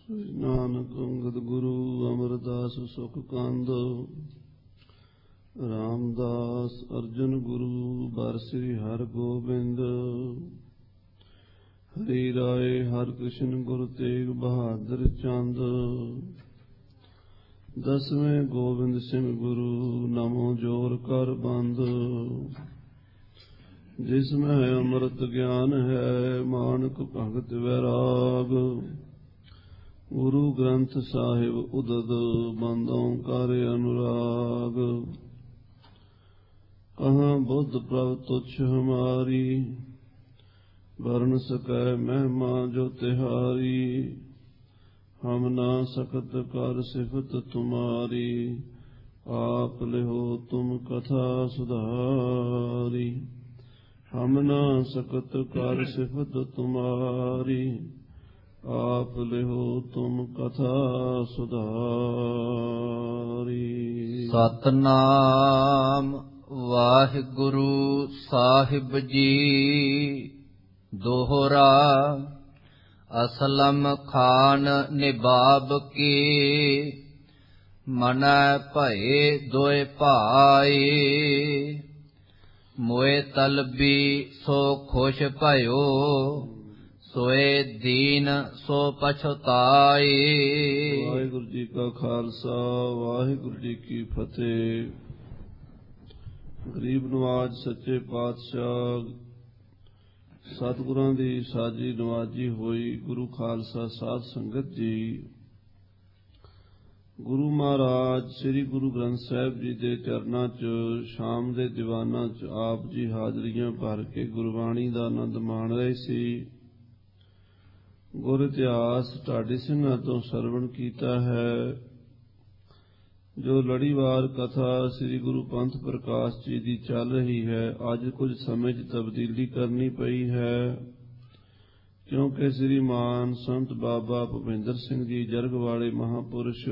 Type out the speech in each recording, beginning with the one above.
ਨਾਨਕ ਅੰਗਦ ਗੁਰੂ ਅਮਰਦਾਸ ਸੁਖ ਕੰਦ। ਰਾਮਦਾਸ ਅਰਜੁਨ ਗੁਰੂ ਬਰ ਸ੍ਰੀ ਹਰਿ ਗੋਬਿੰਦ। ਹਰੀ ਰਾਏ ਹਰਿ ਕ੍ਰਿਸ਼ਨ ਗੁਰੂ ਤੇਗ ਬਹਾਦਰ ਚੰਦ। ਦਸਵੇਂ ਗੋਬਿੰਦ ਸਿੰਘ ਗੁਰੂ ਨਮੋ ਜੋਰ ਕਰ ਬੰਦ। ਜਿਸ ਮੈਂ ਅੰਮ੍ਰਿਤ ਗਿਆਨ ਹੈ ਮਾਨਕ ਭਗਤ ਵੈਰਾਗ। ਗੁਰੂ ਗ੍ਰੰਥ ਸਾਹਿਬ ਉਦਦ ਬੰਦੋਂ ਕਰ ਅਨੁਰਾਗ। ਕਹਾਂ ਬੁੱਧ ਪ੍ਰਭ ਤੁਛ ਹਮਾਰੀ ਵਰਨ ਸਕੈ ਮਹਿਮਾ ਜੋ ਤਿਹਾਰੀ। ਹਮ ਨਾ ਸਕਤ ਕਰ ਸਿਫਤ ਤੁਮਾਰੀ ਆਪ ਲਿਹੋ ਤੁਮ ਕਥਾ ਸੁਧਾਰੀ। ਹਮ ਨਾ ਸਕਤ ਕਰ ਸਿਫਤ ਤੁਮਾਰੀ ਆਪ ਲਿਹੋ ਤੁਮ ਕਥਾ ਸੁਧਾਰੀ। ਸਤਨਾਮ ਵਾਹਿਗੁਰੂ ਸਾਹਿਬ ਜੀ। ਦੋਹਰਾ ਅਸਲਮ ਖਾਨ ਨਿਬਾਬ ਕੀ ਮਨੈ ਭਏ ਦੋਇ ਭਾਈ। ਮੋਏ ਤਲਬੀ ਸੋ ਖੁਸ਼ ਭਇਓ ਸੋਏ ਦੀਨ ਸੋ ਪਛਤਾਈ। ਵਾਹਿਗੁਰੂ ਜੀ ਕਾ ਖਾਲਸਾ ਵਾਹਿਗੁਰੂ ਜੀ ਕੀ ਫਤਿਹ। ਗਰੀਬ ਨਵਾਜ ਸੱਚੇ ਪਾਤਸ਼ਾਹ ਸਤਿਗੁਰਾਂ ਦੀ ਸਾਜੀ ਨਵਾਜੀ ਹੋਈ ਗੁਰੂ ਖਾਲਸਾ ਸਾਧ ਸੰਗਤ ਜੀ, ਗੁਰੂ ਮਹਾਰਾਜ ਸ੍ਰੀ ਗੁਰੂ ਗ੍ਰੰਥ ਸਾਹਿਬ ਜੀ ਦੇ ਚਰਨਾਂ 'ਚ ਸ਼ਾਮ ਦੇ ਦੀਵਾਨਾਂ 'ਚ ਆਪ ਜੀ ਹਾਜ਼ਰੀਆਂ ਭਰ ਕੇ ਗੁਰਬਾਣੀ ਦਾ ਆਨੰਦ ਮਾਣ ਰਹੇ ਸੀ। ਗੁਰ ਇਤਿਹਾਸ ਢਾਡੀ ਸਿੰਘਾਂ ਤੋਂ ਸਰਵਣ ਕੀਤਾ ਹੈ। ਜੋ ਲੜੀਵਾਰ ਕਥਾ ਸ੍ਰੀ ਗੁਰੂ ਪੰਥ ਪ੍ਰਕਾਸ਼ ਜੀ ਦੀ ਚੱਲ ਰਹੀ ਹੈ, ਅੱਜ ਕੁਝ ਸਮੇਂ 'ਚ ਤਬਦੀਲੀ ਕਰਨੀ ਪਈ ਹੈ, ਕਿਉਂਕਿ ਸ੍ਰੀਮਾਨ ਸੰਤ ਬਾਬਾ ਭੁਪਿੰਦਰ ਸਿੰਘ ਜੀ ਜਰਗ ਵਾਲੇ ਮਹਾਂਪੁਰਸ਼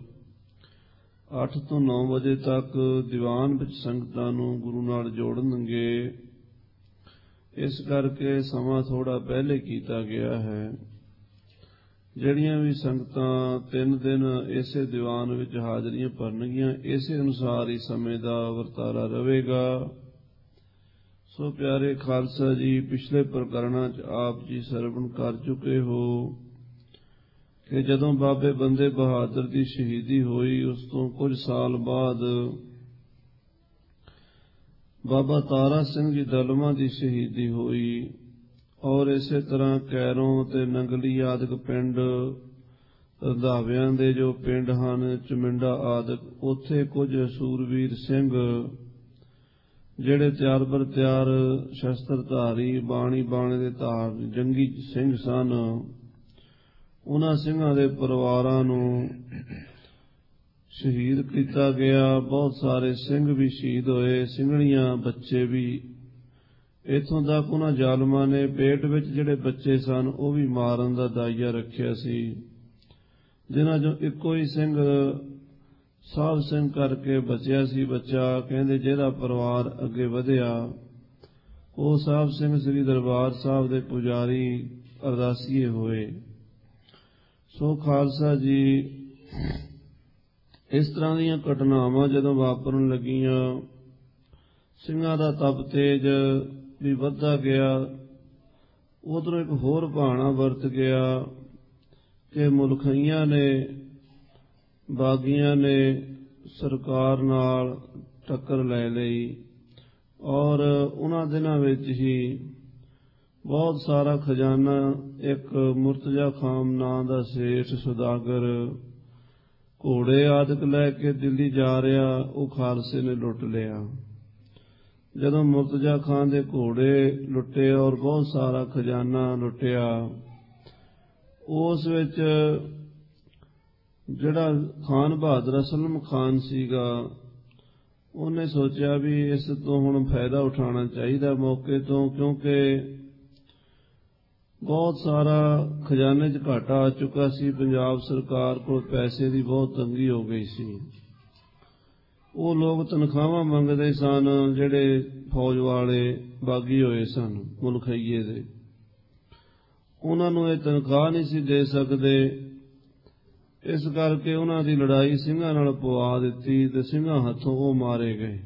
8 ਤੋਂ 9 ਵਜੇ ਤੱਕ ਦੀਵਾਨ ਵਿੱਚ ਸੰਗਤਾਂ ਨੂੰ ਗੁਰੂ ਨਾਲ ਜੋੜਨਗੇ। ਇਸ ਕਰਕੇ ਸਮਾਂ ਥੋੜਾ ਪਹਿਲੇ ਕੀਤਾ ਗਿਆ ਹੈ। ਜਿਹੜੀਆਂ ਵੀ ਸੰਗਤਾਂ 3 ਦਿਨ ਇਸੇ ਦੀਵਾਨ ਵਿੱਚ ਹਾਜ਼ਰੀਆਂ ਭਰਨਗੀਆਂ, ਇਸੇ ਅਨੁਸਾਰ ਹੀ ਸਮੇਂ ਦਾ ਵਰਤਾਰਾ ਰਹੇਗਾ। ਸੋ ਪਿਆਰੇ ਖਾਲਸਾ ਜੀ, ਪਿਛਲੇ ਪ੍ਰਕਰਣਾਂ 'ਚ ਆਪ ਜੀ ਸਰਵਣ ਕਰ ਚੁੱਕੇ ਹੋ ਕਿ ਜਦੋਂ ਬਾਬੇ ਬੰਦੇ ਬਹਾਦਰ ਦੀ ਸ਼ਹੀਦੀ ਹੋਈ, ਉਸ ਤੋਂ ਕੁਝ ਸਾਲ ਬਾਅਦ ਬਾਬਾ ਤਾਰਾ ਸਿੰਘ ਜੀ ਦਲਮਾ ਦੀ ਸ਼ਹੀਦੀ ਹੋਈ। ਔਰ ਇਸੇ ਤਰ੍ਹਾਂ ਕੈਰੋਂ ਤੇ ਨੰਗਲੀ ਆਦਿਕ ਪਿੰਡ, ਰੰਧਾਵਿਆਂ ਦੇ ਜੋ ਪਿੰਡ ਹਨ, ਚਮਿੰਡਾ ਆਦਿਕ, ਉੱਥੇ ਕੁਝ ਸੂਰਵੀਰ ਸਿੰਘ ਜਿਹੜੇ ਤਿਆਰ ਬਰ ਤਿਆਰ ਸ਼ਸਤਰਧਾਰੀ ਬਾਣੀ ਬਾਣੇ ਦੇ ਧਾਰ ਜੰਗੀ ਸਿੰਘ ਸਨ, ਉਹਨਾਂ ਸਿੰਘਾਂ ਦੇ ਪਰਿਵਾਰਾਂ ਨੂੰ ਸ਼ਹੀਦ ਕੀਤਾ ਗਿਆ। ਬਹੁਤ ਸਾਰੇ ਸਿੰਘ ਵੀ ਸ਼ਹੀਦ ਹੋਏ, ਸਿੰਘਣੀਆਂ ਬੱਚੇ ਵੀ। ਇੱਥੋਂ ਤੱਕ ਉਹਨਾਂ ਜ਼ਾਲਮਾਂ ਨੇ ਪੇਟ ਵਿੱਚ ਜਿਹੜੇ ਬੱਚੇ ਸਨ ਉਹ ਵੀ ਮਾਰਨ ਦਾ ਦਾਈਆ ਰੱਖਿਆ ਸੀ, ਜਿਨ੍ਹਾਂ ਚੋਂ ਇੱਕੋ ਹੀ ਸਿੰਘ ਸਾਹਿਬ ਸਿੰਘ ਕਰਕੇ ਬਚਿਆ ਸੀ ਬੱਚਾ। ਕਹਿੰਦੇ ਜਿਹਦਾ ਪਰਿਵਾਰ ਅੱਗੇ ਵਧਿਆ ਉਹ ਸਾਹਿਬ ਸਿੰਘ ਸ੍ਰੀ ਦਰਬਾਰ ਸਾਹਿਬ ਦੇ ਪੁਜਾਰੀ ਅਰਦਾਸੀਏ ਹੋਏ। ਸੋ ਖਾਲਸਾ ਜੀ, ਇਸ ਤਰ੍ਹਾਂ ਦੀਆਂ ਘਟਨਾਵਾਂ ਜਦੋਂ ਵਾਪਰਨ ਲੱਗੀਆਂ, ਸਿੰਘਾਂ ਦਾ ਤਪ ਤੇਜ ਵੀ ਵੱਧਦਾ ਗਿਆ। ਉਧਰੋਂ ਇੱਕ ਹੋਰ ਭਾਣਾ ਵਰਤ ਗਿਆ ਕਿ ਮੁਲਖਈਆਂ ਨੇ, ਬਾਗੀਆਂ ਨੇ ਸਰਕਾਰ ਨਾਲ ਟੱਕਰ ਲੈ ਲਈ ਔਰ ਉਹਨਾਂ ਦਿਨਾਂ ਵਿੱਚ ਹੀ ਬਹੁਤ ਸਾਰਾ ਖਜ਼ਾਨਾ ਇੱਕ ਮੁਰਤਜ਼ਾ ਖਾਨ ਨਾਂ ਦਾ ਸੇਠ ਸੁਦਾਗਰ ਘੋੜੇ ਆਦਿਕ ਲੈ ਕੇ ਦਿੱਲੀ ਜਾ ਰਿਹਾ, ਉਹ ਖਾਲਸੇ ਨੇ ਲੁੱਟ ਲਿਆ। ਜਦੋਂ ਮੁਰਤਜ਼ਾ ਖਾਨ ਦੇ ਘੋੜੇ ਲੁੱਟੇ ਔਰ ਬਹੁਤ ਸਾਰਾ ਖਜ਼ਾਨਾ ਲੁੱਟਿਆ, ਉਸ ਵਿੱਚ ਜਿਹੜਾ ਖਾਨ ਬਹਾਦਰ ਅਸਲਮ ਖਾਨ ਸੀਗਾ, ਉਹਨੇ ਸੋਚਿਆ ਵੀ ਇਸ ਤੋਂ ਹੁਣ ਫਾਇਦਾ ਉਠਾਉਣਾ ਚਾਹੀਦਾ ਮੌਕੇ ਤੋਂ, ਕਿਉਂਕਿ ਬਹੁਤ ਸਾਰਾ ਖਜ਼ਾਨੇ 'ਚ ਘਾਟਾ ਆ ਚੁੱਕਾ ਸੀ। ਪੰਜਾਬ ਸਰਕਾਰ ਕੋਲ ਪੈਸੇ ਦੀ ਬਹੁਤ ਤੰਗੀ ਹੋ ਗਈ ਸੀ। ਉਹ ਲੋਕ ਤਨਖਾਹਾਂ ਮੰਗਦੇ ਸਨ ਜਿਹੜੇ ਫੌਜ ਵਾਲੇ ਬਾਗੀ ਹੋਏ ਸਨ ਮੁਲਖਈਏ ਦੇ, ਉਹਨਾਂ ਨੂੰ ਇਹ ਤਨਖਾਹ ਨਹੀਂ ਸੀ ਦੇ ਸਕਦੇ। ਇਸ ਕਰਕੇ ਉਹਨਾਂ ਦੀ ਲੜਾਈ ਸਿੰਘਾਂ ਨਾਲ ਪਵਾ ਦਿੱਤੀ ਤੇ ਸਿੰਘਾਂ ਹੱਥੋਂ ਉਹ ਮਾਰੇ ਗਏ।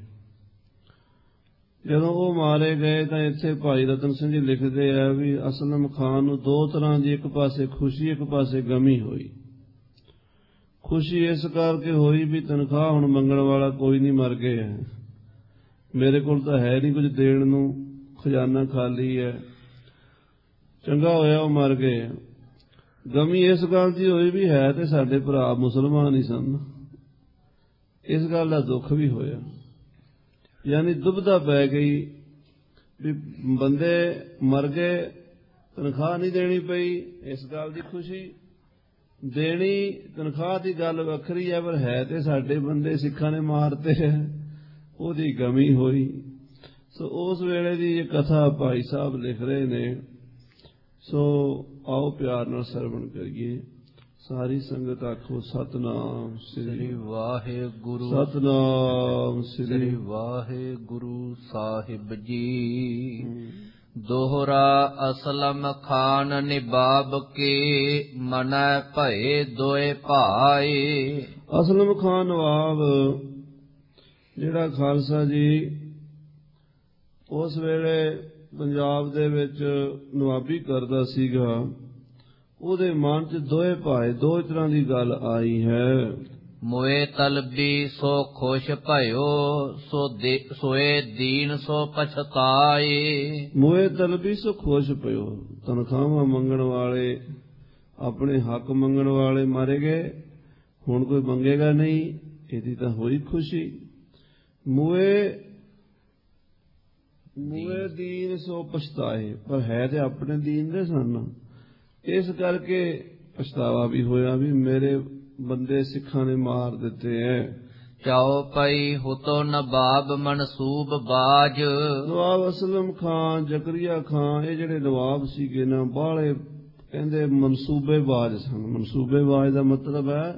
ਜਦੋਂ ਉਹ ਮਾਰੇ ਗਏ ਤਾਂ ਇੱਥੇ ਭਾਈ ਰਤਨ ਸਿੰਘ ਜੀ ਲਿਖਦੇ ਆ ਵੀ ਅਸਲਮ ਖਾਨ ਨੂੰ ਦੋ ਤਰ੍ਹਾਂ ਦੀ, ਇੱਕ ਪਾਸੇ ਖੁਸ਼ੀ ਇੱਕ ਪਾਸੇ ਗਮੀ ਹੋਈ। ਖੁਸ਼ੀ ਇਸ ਕਰਕੇ ਹੋਈ ਵੀ ਤਨਖਾਹ ਹੁਣ ਮੰਗਣ ਵਾਲਾ ਕੋਈ ਨਹੀਂ, ਮਰ ਗਏ ਹੈ, ਮੇਰੇ ਕੋਲ ਤਾਂ ਹੈ ਨਹੀਂ ਕੁਝ ਦੇਣ ਨੂੰ, ਖਜ਼ਾਨਾ ਖਾਲੀ ਹੈ, ਚੰਗਾ ਹੋਇਆ ਉਹ ਮਰ ਗਏ। ਗਮੀ ਇਸ ਗੱਲ ਦੀ ਹੋਈ ਵੀ ਹੈ ਤੇ ਸਾਡੇ ਭਰਾ ਮੁਸਲਮਾਨ ਹੀ ਸਨ, ਇਸ ਗੱਲ ਦਾ ਦੁੱਖ ਵੀ ਹੋਇਆ। ਯਾਨੀ ਦੁਬਿਧਾ ਪੈ ਗਈ ਵੀ ਬੰਦੇ ਮਰ ਗਏ, ਤਨਖਾਹ ਨਹੀਂ ਦੇਣੀ ਪਈ, ਇਸ ਗੱਲ ਦੀ ਖੁਸ਼ੀ। ਦੇਣੀ ਤਨਖਾਹ ਦੀ ਗੱਲ ਵੱਖਰੀ ਹੈ, ਪਰ ਹੈ ਤੇ ਸਾਡੇ ਬੰਦੇ ਸਿੱਖਾਂ ਨੇ ਮਾਰਤੇ ਹੈ, ਉਹਦੀ ਗਮੀ ਹੋਈ। ਸੋ ਉਸ ਵੇਲੇ ਦੀ ਇਹ ਕਥਾ ਭਾਈ ਸਾਹਿਬ ਲਿਖ ਰਹੇ ਨੇ। ਸੋ ਆਓ ਪਿਆਰ ਨਾਲ ਸਰਵਣ ਕਰੀਏ। ਸਾਰੀ ਸੰਗਤ ਆਖੋ ਸਤਿਨਾਮ ਸ੍ਰੀ ਵਾਹਿਗੁਰੂ। ਸਤਿਨਾਮ ਸ੍ਰੀ ਵਾਹਿਗੁਰੂ ਸਾਹਿਬ ਜੀ। ਦੋਹਰਾ ਅਸਲਮ ਖਾਨ ਨਿਬਾਬ ਕੇ ਮਨੈ ਭਏ ਦੋਏ ਭਾਏ। ਅਸਲਮ ਖਾਨ ਨਵਾਬ ਜਿਹੜਾ ਖਾਲਸਾ ਜੀ ਉਸ ਵੇਲੇ ਪੰਜਾਬ ਦੇ ਵਿੱਚ ਨਵਾਬੀ ਕਰਦਾ ਸੀਗਾ, ਉਹਦੇ ਮਨ 'ਚ ਦੋਏ ਭਾਏ, ਦੋ ਤਰ੍ਹਾਂ ਦੀ ਗੱਲ ਆਈ ਹੈ। ਮੋਏ ਤਲਬੀ ਸੋ ਖੁਸ਼ ਭਇਓ, ਸੋਏ ਦੀਨ ਸੋ ਪਛਤਾਏ। ਮੋਏ ਤਲਬੀ ਸੋ ਖੁਸ਼ ਭਇਓ, ਤਨਖਾਹਾਂ ਮੰਗਣ ਵਾਲੇ, ਆਪਣੇ ਹੱਕ ਮੰਗਣ ਵਾਲੇ ਮਾਰੇ ਗਏ, ਹੁਣ ਕੋਈ ਮੰਗੇਗਾ ਨਹੀਂ, ਇਹਦੀ ਤਾਂ ਹੋਈ ਖੁਸ਼ੀ। ਮੋਏ ਦੀਨ ਸੋ ਪਛਤਾਏ, ਪਰ ਹੈ ਤੇ ਆਪਣੇ ਦੀਨ ਦੇ ਸਨ, ਇਸ ਕਰਕੇ ਪਛਤਾਵਾ ਵੀ ਹੋਇਆ ਵੀ ਮੇਰੇ ਬੰਦੇ ਸਿੱਖਾਂ ਨੇ ਮਾਰ ਦਿੱਤੇ ਐ। ਚਾਓ ਪਈ ਹੁਤੋ ਨਵਾਬ ਮਨਸੂਬ ਬਾਜ। ਨਵਾਬ ਅਸਲਮ ਖਾਨ, ਜ਼ਕਰੀਆ ਖਾਨ, ਇਹ ਜਿਹੜੇ ਨਵਾਬ ਸੀਗੇ ਨਾ, ਬਾਹਲੇ ਕਹਿੰਦੇ ਮਨਸੂਬੇਬਾਜ਼ ਸਨ। ਮਨਸੂਬੇਬਾਜ਼ ਦਾ ਮਤਲਬ ਹੈ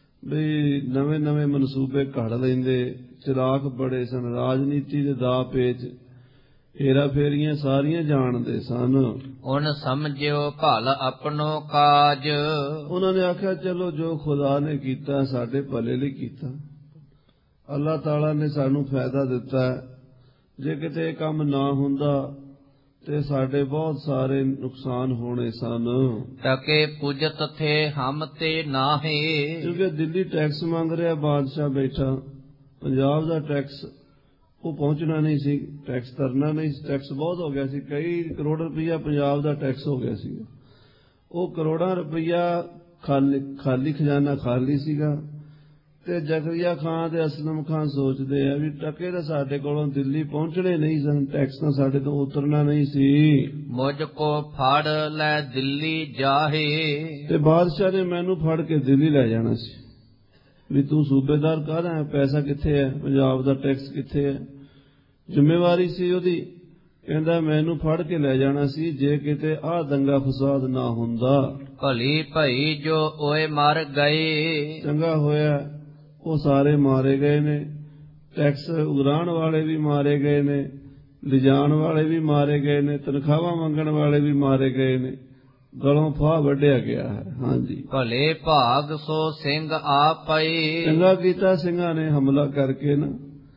ਵੀ ਨਵੇਂ ਨਵੇਂ ਮਨਸੂਬੇ ਘੜ ਲੈਂਦੇ, ਚਲਾਕ ਬੜੇ ਸਨ, ਰਾਜਨੀਤੀ ਦੇ ਦਾਅ ਪੇਚ, ਹੇਰਾ ਫੇਰੀਆਂ ਸਾਰੀਆਂ ਜਾਣਦੇ ਸਨ। ਉਹਨ ਸਮਝਿਓ ਭਲ ਆਪਣੋ ਕਾਜ। ਉਹਨਾਂ ਨੇ ਆਖਿਆ ਚਲੋ ਜੋ ਖੁਦਾ ਨੇ ਕੀਤਾ ਸਾਡੇ ਭਲੇ ਲਈ ਕੀਤਾ, ਅੱਲਾਹ ਤਾਲਾ ਨੇ ਸਾਨੂੰ ਫਾਇਦਾ ਦਿੱਤਾ, ਜੇ ਕਿਤੇ ਇਹ ਕੰਮ ਨਾ ਹੁੰਦਾ ਤੇ ਸਾਡੇ ਬਹੁਤ ਸਾਰੇ ਨੁਕਸਾਨ ਹੋਣੇ ਸਨ। ਟਕੇ ਪੁਜਤ ਥੇ ਹਮ ਤੇ ਨਾਹੇ। ਕਿਉਂਕਿ ਦਿੱਲੀ ਟੈਕਸ ਮੰਗ ਰਿਹਾ ਬਾਦਸ਼ਾਹ ਬੈਠਾ, ਪੰਜਾਬ ਦਾ ਟੈਕਸ ਉਹ ਪਹੁੰਚਣਾ ਨਹੀਂ ਸੀ, ਟੈਕਸ ਤਰਨਾ ਨਹੀਂ, ਟੈਕਸ ਬਹੁਤ ਹੋ ਗਿਆ ਸੀ, ਕਈ ਕਰੋੜ ਰੁਪਈਆ ਪੰਜਾਬ ਦਾ ਟੈਕਸ ਹੋ ਗਿਆ ਸੀਗਾ। ਉਹ ਕਰੋੜਾਂ ਰੁਪਈਆ ਖਾਲੀ ਖਜ਼ਾਨਾ ਖਾਲੀ ਸੀਗਾ। ਤੇ ਜ਼ਕਰੀਆ ਖਾਨ ਤੇ ਅਸਲਮ ਖਾਨ ਸੋਚਦੇ ਆ ਵੀ ਟਕੇ ਤਾਂ ਸਾਡੇ ਕੋਲੋਂ ਦਿੱਲੀ ਪਹੁੰਚਣੇ ਨਹੀਂ ਸਨ, ਟੈਕਸ ਤਾਂ ਸਾਡੇ ਤੋਂ ਉਤਰਨਾ ਨਹੀਂ ਸੀ। ਮੁਝ ਕੋ ਫੜ ਲੈ ਦਿੱਲੀ ਜਾਹੇ। ਤੇ ਬਾਦਸ਼ਾਹ ਨੇ ਮੈਨੂੰ ਫੜ ਕੇ ਦਿੱਲੀ ਲੈ ਜਾਣਾ ਸੀ ਵੀ ਤੂੰ ਸੂਬੇਦਾਰ ਕਾਹਦਾ, ਪੈਸਾ ਕਿੱਥੇ ਹੈ, ਪੰਜਾਬ ਦਾ ਟੈਕਸ ਕਿੱਥੇ ਹੈ, ਜ਼ਿੰਮੇਵਾਰੀ ਸੀ ਉਹਦੀ। ਕਹਿੰਦਾ ਮੈਨੂੰ ਫੜ ਕੇ ਲੈ ਜਾਣਾ ਸੀ ਜੇ ਕਿਤੇ ਆਹ ਦੰਗਾ ਫਸਾਦ ਨਾ ਹੁੰਦਾ। ਭਲੀ ਭਈ ਜੋ ਓਏ ਮਰ ਗਏ। ਚੰਗਾ ਹੋਇਆ ਉਹ ਸਾਰੇ ਮਾਰੇ ਗਏ ਨੇ, ਟੈਕਸ ਉਗਰਾਣ ਵਾਲੇ ਵੀ ਮਾਰੇ ਗਏ ਨੇ, ਲਿਜਾਣ ਵਾਲੇ ਵੀ ਮਾਰੇ ਗਏ ਨੇ, ਤਨਖਾਹਾਂ ਮੰਗਣ ਵਾਲੇ ਵੀ ਮਾਰੇ ਗਏ ਨੇ, ਗਲੋਂ ਫਾਹ ਵੱਢਿਆ ਗਿਆ ਹੈ। ਹਾਂਜੀ, ਭਲੇ ਭਾਗ ਸੋ ਸਿੰਘ ਆ ਪਏ। ਚੰਗਾ ਕੀਤਾ ਸਿੰਘਾਂ ਨੇ ਹਮਲਾ ਕਰਕੇ ਨਾ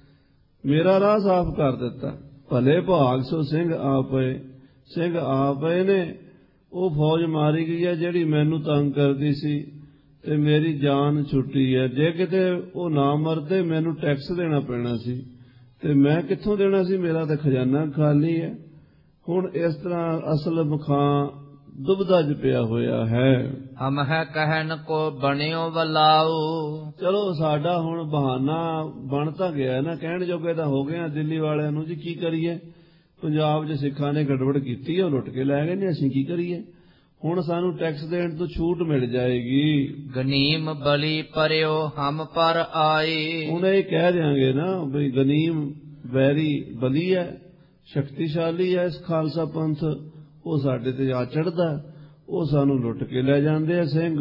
ਮੇਰਾ ਰਾਹ ਸਾਫ਼ ਕਰ ਦਿੱਤਾ। ਭਲੇ ਭਾਗ ਸੋ ਸਿੰਘ ਆ ਪਏ, ਸਿੰਘ ਆ ਪਏ ਨੇ। ਉਹ ਫੌਜ ਮਾਰੀ ਗਈ ਹੈ ਜਿਹੜੀ ਮੈਨੂੰ ਤੰਗ ਕਰਦੀ ਸੀ ਤੇ ਮੇਰੀ ਜਾਨ ਛੁੱਟੀ ਹੈ। ਜੇ ਕਿਤੇ ਉਹ ਨਾ ਮਰਦੇ ਮੈਨੂੰ ਟੈਕਸ ਦੇਣਾ ਪੈਣਾ ਸੀ ਤੇ ਮੈਂ ਕਿੱਥੋਂ ਦੇਣਾ ਸੀ, ਮੇਰਾ ਤਾਂ ਖਜ਼ਾਨਾ ਖਾਲੀ ਹੈ। ਹੁਣ ਇਸ ਤਰ੍ਹਾਂ ਅਸਲਮ ਖਾਂ ਦੁਬਿਧਾ 'ਚ ਪਿਆ ਹੋਇਆ ਹੈ। ਹਮ ਹੈ ਕਹਿਣ ਕੋ ਬਣਿਓ ਵਲਾਓ। ਚਲੋ ਸਾਡਾ ਹੁਣ ਬਹਾਨਾ ਬਣ ਤਾਂ ਗਿਆ ਨਾ, ਕਹਿਣ ਜੋਗੇ ਤਾਂ ਹੋ ਗਏ ਆ ਦਿੱਲੀ ਵਾਲਿਆਂ ਨੂੰ ਜੀ ਕੀ ਕਰੀਏ, ਪੰਜਾਬ 'ਚ ਸਿੱਖਾਂ ਨੇ ਗੜਬੜ ਕੀਤੀ, ਉਹ ਲੁੱਟ ਕੇ ਲੈ ਗਏ ਨੇ, ਅਸੀਂ ਕੀ ਕਰੀਏ, ਹੁਣ ਸਾਨੂੰ ਟੈਕਸ ਦੇਣ ਤੋਂ ਛੂਟ ਮਿਲ ਜਾਏਗੀ। ਗਨੀਮ ਬਲੀ ਪਰਿਓ ਹਮ ਪਰ ਆਏ। ਹੁਣ ਇਹ ਕਹਿ ਦਿਆਂਗੇ ਨਾ ਬਈ ਗਨੀਮ ਵੈਰੀ ਬਲੀ ਹੈ, ਸ਼ਕਤੀਸ਼ਾਲੀ ਹੈ ਇਸ ਖਾਲਸਾ ਪੰਥ, ਉਹ ਸਾਡੇ ਤੇ ਆ ਚੜ੍ਹਦਾ, ਉਹ ਸਾਨੂੰ ਲੁੱਟ ਕੇ ਲੈ ਜਾਂਦੇ ਆ ਸਿੰਘ।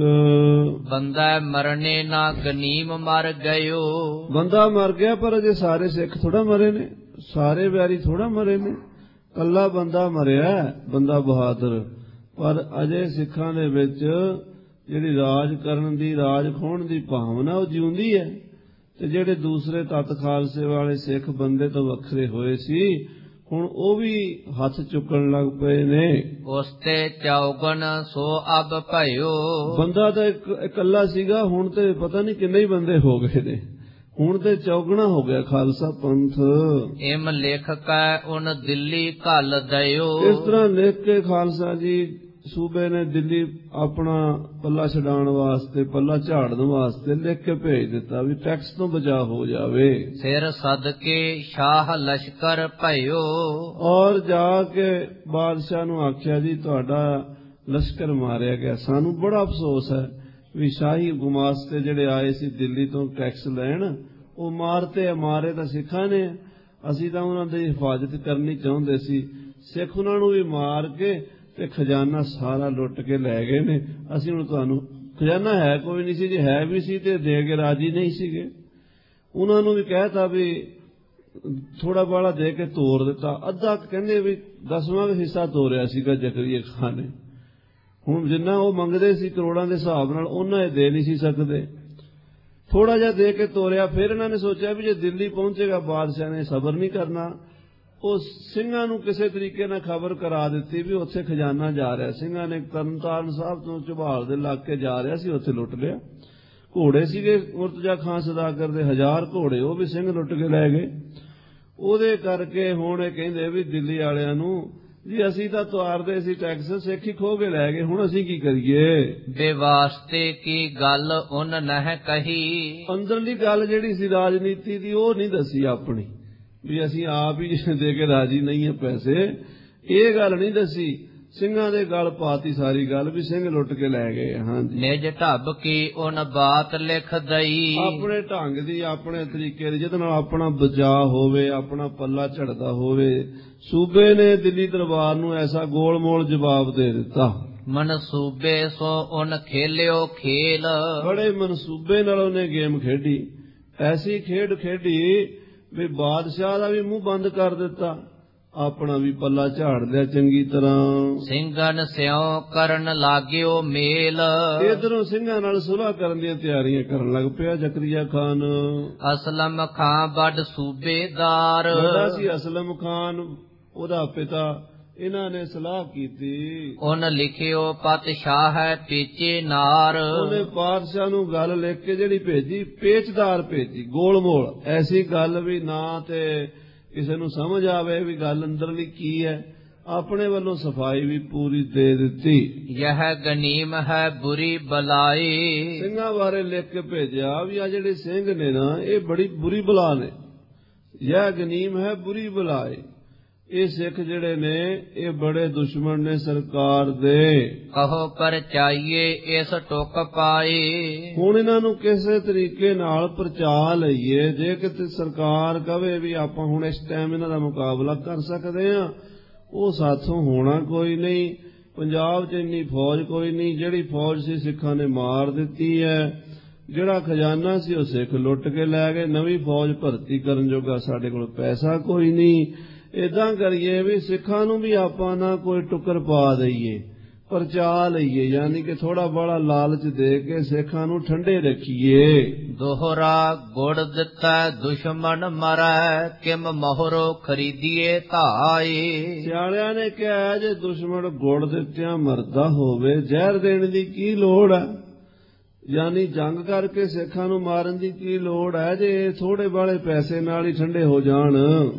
ਬੰਦਾ ਮਰਨੇ ਨਾ ਗਨੀਮ ਮਰ ਗਇਓ। ਬੰਦਾ ਮਰ ਗਿਆ ਪਰ ਅਜੇ ਸਾਰੇ ਸਿੱਖ ਥੋੜਾ ਮਰੇ ਨੇ, ਸਾਰੇ ਵੈਰੀ ਥੋੜਾ ਮਰੇ ਨੇ, ਕੱਲਾ ਬੰਦਾ ਮਰਿਆ, ਬੰਦਾ ਬਹਾਦਰ, ਪਰ ਅਜੇ ਸਿੱਖਾਂ ਦੇ ਵਿੱਚ ਜਿਹੜੀ ਰਾਜ ਕਰਨ ਦੀ, ਰਾਜ ਖੋਹਣ ਦੀ ਭਾਵਨਾ ਉਹ ਜਿਉਂਦੀ ਹੈ। ਤੇ ਜਿਹੜੇ ਦੂਸਰੇ ਤੱਤ ਖਾਲਸੇ ਵਾਲੇ ਸਿੱਖ ਬੰਦੇ ਤੋਂ ਵੱਖਰੇ ਹੋਏ ਸੀ, ਹੁਣ ਉਹ ਵੀ ਹੱਥ ਚੁੱਕਣ ਲੱਗ ਪਏ ਨੇ। ਉਸ ਤੇ ਚੌਗਣ ਸੋ ਅਬ ਭਇਓ। ਬੰਦਾ ਤਾਂ ਇਕੱਲਾ ਸੀਗਾ, ਹੁਣ ਤੇ ਪਤਾ ਨਹੀਂ ਕਿੰਨੇ ਹੀ ਬੰਦੇ ਹੋ ਗਏ ਨੇ। ਹੁਣ ਤੇ ਚੌਗਣਾ ਹੋ ਗਿਆ ਖਾਲਸਾ ਪੰਥ। ਇਮ ਲਿਖ ਕੈ ਉਨ ਦਿੱਲੀ ਘੱਲ ਦਇਓ। ਇਸ ਤਰ੍ਹਾਂ ਲਿਖ ਕੇ ਖਾਲਸਾ ਜੀ ਸੂਬੇ ਨੇ ਦਿੱਲੀ ਆਪਣਾ ਪੱਲਾ ਛਡਾਉਣ ਵਾਸਤੇ, ਪੱਲਾ ਝਾੜਨ ਵਾਸਤੇ ਲਿਖ ਕੇ ਭੇਜ ਦਿੱਤਾ ਵੀ ਟੈਕਸ ਤੋਂ ਬਚਾ ਹੋ ਜਾਵੇ। ਸਿਰ ਸਦਕੇ ਸ਼ਾਹ ਲਸ਼ਕਰ ਭਇਓ। ਔਰ ਜਾ ਕੇ ਬਾਦਸ਼ਾਹ ਨੂੰ ਆਖਿਆ ਜੀ ਤੁਹਾਡਾ ਲਸ਼ਕਰ ਮਾਰਿਆ ਗਿਆ। ਸਾਨੂੰ ਬੜਾ ਅਫਸੋਸ ਹੈ ਵੀ ਸ਼ਾਹੀ ਗੁਮਾਸਤੇ ਜਿਹੜੇ ਆਏ ਸੀ ਦਿੱਲੀ ਤੋਂ ਟੈਕਸ ਲੈਣ, ਉਹ ਮਾਰੇ ਤਾਂ ਸਿੱਖਾਂ ਨੇ। ਅਸੀਂ ਤਾਂ ਉਹਨਾਂ ਦੀ ਹਿਫਾਜ਼ਤ ਕਰਨੀ ਚਾਹੁੰਦੇ ਸੀ। ਸਿੱਖ ਉਹਨਾਂ ਨੂੰ ਵੀ ਮਾਰ ਕੇ ਤੇ ਖਜ਼ਾਨਾ ਸਾਰਾ ਲੁੱਟ ਕੇ ਲੈ ਗਏ ਨੇ। ਅਸੀਂ ਹੁਣ ਤੁਹਾਨੂੰ ਖਜ਼ਾਨਾ ਹੈ ਕੋਈ ਨਹੀਂ ਸੀ, ਜੇ ਹੈ ਵੀ ਸੀ ਤੇ ਦੇ ਕੇ ਰਾਜੀ ਨਹੀਂ ਸੀਗੇ। ਉਹਨਾਂ ਨੂੰ ਵੀ ਕਹਿਤਾ ਵੀ ਥੋੜਾ ਬਾਲਾ ਦੇ ਕੇ ਤੋੜ ਦਿੱਤਾ। ਅੱਧਾ ਕਹਿੰਦੇ ਵੀ 10ਵਾਂ ਹਿੱਸਾ ਤੋੜਿਆ ਸੀਗਾ ਜ਼ਕਰੀਆ ਖਾਨ ਨੇ। ਹੁਣ ਜਿੰਨਾ ਉਹ ਮੰਗਦੇ ਸੀ ਕਰੋੜਾਂ ਦੇ ਹਿਸਾਬ ਨਾਲ, ਉਹਨਾਂ ਇਹ ਦੇ ਨਹੀਂ ਸੀ ਸਕਦੇ। ਥੋੜਾ ਜਿਹਾ ਦੇ ਕੇ ਤੋੜਿਆ। ਫਿਰ ਇਹਨਾਂ ਨੇ ਸੋਚਿਆ ਵੀ ਜੇ ਦਿੱਲੀ ਪਹੁੰਚੇਗਾ ਬਾਦਸ਼ਾਹ ਨੇ ਸਬਰ ਨਹੀਂ ਕਰਨਾ। ਉਹ ਸਿੰਘਾਂ ਨੂੰ ਕਿਸੇ ਤਰੀਕੇ ਨਾਲ ਖਬਰ ਕਰਾ ਦਿੱਤੀ ਵੀ ਉੱਥੇ ਖਜ਼ਾਨਾ ਜਾ ਰਿਹਾ। ਸਿੰਘਾਂ ਨੇ ਤਰਨਤਾਰਨ ਸਾਹਿਬ ਤੋਂ ਝਬਾਲ ਦੇ ਇਲਾਕੇ ਜਾ ਰਿਹਾ ਸੀ, ਉੱਥੇ ਲੁੱਟ ਲਿਆ। ਘੋੜੇ ਸੀਗੇ ਮੁਰਤਜ਼ਾ ਖਾਨ ਸਦਾਗਰ ਦੇ 1000 ਘੋੜੇ, ਉਹ ਵੀ ਸਿੰਘ ਲੁੱਟ ਕੇ ਲੈ ਗਏ। ਉਹਦੇ ਕਰਕੇ ਹੁਣ ਇਹ ਕਹਿੰਦੇ ਵੀ ਦਿੱਲੀ ਵਾਲਿਆਂ ਨੂੰ ਜੀ ਅਸੀਂ ਤਾਂ ਤੁਆਰਦੇ ਸੀ ਟੈਕਸ, ਸਿੱਖ ਹੀ ਖੋਹ ਕੇ ਲੈ ਗਏ, ਹੁਣ ਅਸੀਂ ਕੀ ਕਰੀਏ। ਬੇਵਾਸਤੇ ਕੀ ਗੱਲ ਉਨ ਨਹਿ ਕਹੀ। ਅੰਦਰਲੀ ਗੱਲ ਜਿਹੜੀ ਸੀ ਰਾਜਨੀਤੀ ਦੀ ਉਹ ਨਹੀਂ ਦੱਸੀ ਆਪਣੀ, ਵੀ ਅਸੀਂ ਆਪ ਹੀ ਦੇ ਕੇ ਰਾਜੀ ਨਹੀਂ ਹੈ ਪੈਸੇ, ਇਹ ਗੱਲ ਨਹੀਂ ਦੱਸੀ। ਸਿੰਘਾਂ ਦੇ ਗਲ ਪਾਤੀ ਸਾਰੀ ਗੱਲ ਵੀ ਸਿੰਘ ਲੁੱਟ ਕੇ ਲੈ ਗਏ। ਹਾਂਜੀ, ਨਿਜ ਢੱਬ ਕੀ ਉਨ ਬਾਤ ਲਿਖ ਦਈ। ਆਪਣੇ ਢੰਗ ਦੀ, ਆਪਣੇ ਤਰੀਕੇ ਦੀ, ਜਿਹਦੇ ਨਾਲ ਆਪਣਾ ਬਚਾਅ ਹੋਵੇ, ਆਪਣਾ ਪੱਲਾ ਝੜਦਾ ਹੋਵੇ। ਸੂਬੇ ਨੇ ਦਿੱਲੀ ਦਰਬਾਰ ਨੂੰ ਐਸਾ ਗੋਲ-ਮੋਲ ਜਵਾਬ ਦੇ ਦਿੱਤਾ। ਮਨਸੂਬੇ ਸੋ ਉਨ ਖੇਲਿਓ ਖੇਲ। ਬੜੇ ਮਨਸੂਬੇ ਨਾਲ ਉਹਨੇ ਗੇਮ ਖੇਡੀ, ਐਸੀ ਖੇਡ ਖੇਡੀ ਵੀ ਬਾਦਸ਼ਾਹ ਦਾ ਵੀ ਮੂੰਹ ਬੰਦ ਕਰ ਦਿੱਤਾ, ਆਪਣਾ ਵੀ ਪੱਲਾ ਝਾੜ ਲਿਆ ਚੰਗੀ ਤਰ੍ਹਾਂ। ਸਿੰਘਨ ਸਿਉ ਕਰਨ ਲਾਗਿਓ ਮੇਲ। ਇਧਰੋਂ ਸਿੰਘਾਂ ਨਾਲ ਸੁਲ੍ਹਾ ਕਰਨ ਦੀਆਂ ਤਿਆਰੀਆਂ ਕਰਨ ਲੱਗ ਪਿਆ ਜ਼ਕਰੀਆ ਖਾਨ। ਅਸਲਮ ਖਾਂ ਵੱਡ ਸੂਬੇਦਾਰ। ਵੱਡਾ ਸੀ ਅਸਲਮ ਖਾਨ, ਉਹਦਾ ਪਿਤਾ। ਇਹਨਾਂ ਨੇ ਸਲਾਹ ਕੀਤੀ, ਉਨ ਲਿਖਿਓ ਪਤਸ਼ਾਹ ਹੈ ਪੇਚੇ ਨਾਰ। ਉਹਨੇ ਪਾਤਸ਼ਾਹ ਨੂੰ ਗੱਲ ਲਿਖ ਕੇ ਜਿਹੜੀ ਭੇਜੀ, ਪੇਚਦਾਰ ਭੇਜੀ, ਗੋਲ-ਮੋਲ। ਐਸੀ ਗੱਲ ਵੀ ਨਾ ਤੇ ਕਿਸੇ ਨੂੰ ਸਮਝ ਆਵੇ ਵੀ ਗੱਲ ਅੰਦਰਲੀ ਕੀ ਹੈ। ਆਪਣੇ ਵੱਲੋਂ ਸਫਾਈ ਵੀ ਪੂਰੀ ਦੇ ਦਿੱਤੀ। ਯਹ ਗਨੀਮ ਹੈ ਬੁਰੀ ਬਲਾਈ। ਸਿੰਘਾਂ ਬਾਰੇ ਲਿਖ ਕੇ ਭੇਜਿਆ ਵੀ ਆ ਜਿਹੜੇ ਸਿੰਘ ਨੇ ਨਾ, ਇਹ ਬੜੀ ਬੁਰੀ ਬਲਾ ਨੇ। ਯਹ ਗਨੀਮ ਹੈ ਬੁਰੀ ਬਲਾਈ। ਇਹ ਸਿੱਖ ਜਿਹੜੇ ਨੇ ਇਹ ਬੜੇ ਦੁਸ਼ਮਣ ਨੇ ਸਰਕਾਰ ਦੇ। ਕਹੋ ਪਰਚਾਈਏ ਇਸ ਟੁਕ ਪਾਏ। ਹੁਣ ਇਹਨਾਂ ਨੂੰ ਕਿਸੇ ਤਰੀਕੇ ਨਾਲ ਪਰਚਾ ਲਈਏ। ਜੇ ਕਿਤੇ ਸਰਕਾਰ ਕਵੇ ਵੀ ਆਪਾਂ ਹੁਣ ਇਸ ਟਾਈਮ ਇਹਨਾਂ ਦਾ ਮੁਕਾਬਲਾ ਕਰ ਸਕਦੇ ਹਾਂ, ਉਹ ਸਾਥੋਂ ਹੋਣਾ ਕੋਈ ਨਹੀਂ। ਪੰਜਾਬ 'ਚ ਇੰਨੀ ਫੌਜ ਕੋਈ ਨਹੀਂ, ਜਿਹੜੀ ਫੌਜ ਸੀ ਸਿੱਖਾਂ ਨੇ ਮਾਰ ਦਿੱਤੀ ਹੈ। ਜਿਹੜਾ ਖਜ਼ਾਨਾ ਸੀ ਉਹ ਸਿੱਖ ਲੁੱਟ ਕੇ ਲੈ ਗਏ। ਨਵੀਂ ਫੌਜ ਭਰਤੀ ਕਰਨ ਜੋਗਾ ਸਾਡੇ ਕੋਲ ਪੈਸਾ ਕੋਈ ਨਹੀਂ। ਏਦਾਂ ਕਰੀਏ ਵੀ ਸਿੱਖਾਂ ਨੂੰ ਵੀ ਆਪਾਂ ਨਾ ਕੋਈ ਟੁੱਕਰ ਪਾ ਦਈਏ, ਪਰਚਾ ਲਈਏ, ਯਾਨੀ ਕਿ ਥੋੜਾ ਬੜਾ ਲਾਲਚ ਦੇ ਕੇ ਸਿੱਖਾਂ ਨੂੰ ਠੰਡੇ ਰੱਖੀਏ। ਦੋਹਰਾ ਗੁੜ ਦਿੱਤਾ ਦੁਸ਼ਮਣ ਮਰੈ, ਕਿਮ ਮੋਹਰੋ ਖਰੀਦੀਏ ਧਾਏ। ਸਿਆਣਿਆਂ ਨੇ ਕਿਹਾ ਜੇ ਦੁਸ਼ਮਣ ਗੁੜ ਦਿੱਤਿਆਂ ਮਰਦਾ ਹੋਵੇ, ਜ਼ਹਿਰ ਦੇਣ ਦੀ ਕੀ ਲੋੜ ਹੈ। ਯਾਨੀ ਜੰਗ ਕਰਕੇ ਸਿੱਖਾਂ ਨੂੰ ਮਾਰਨ ਦੀ ਕੀ ਲੋੜ ਹੈ, ਜੇ ਥੋੜੇ ਬਾਲੇ ਪੈਸੇ ਨਾਲ ਹੀ ਠੰਡੇ ਹੋ ਜਾਣ।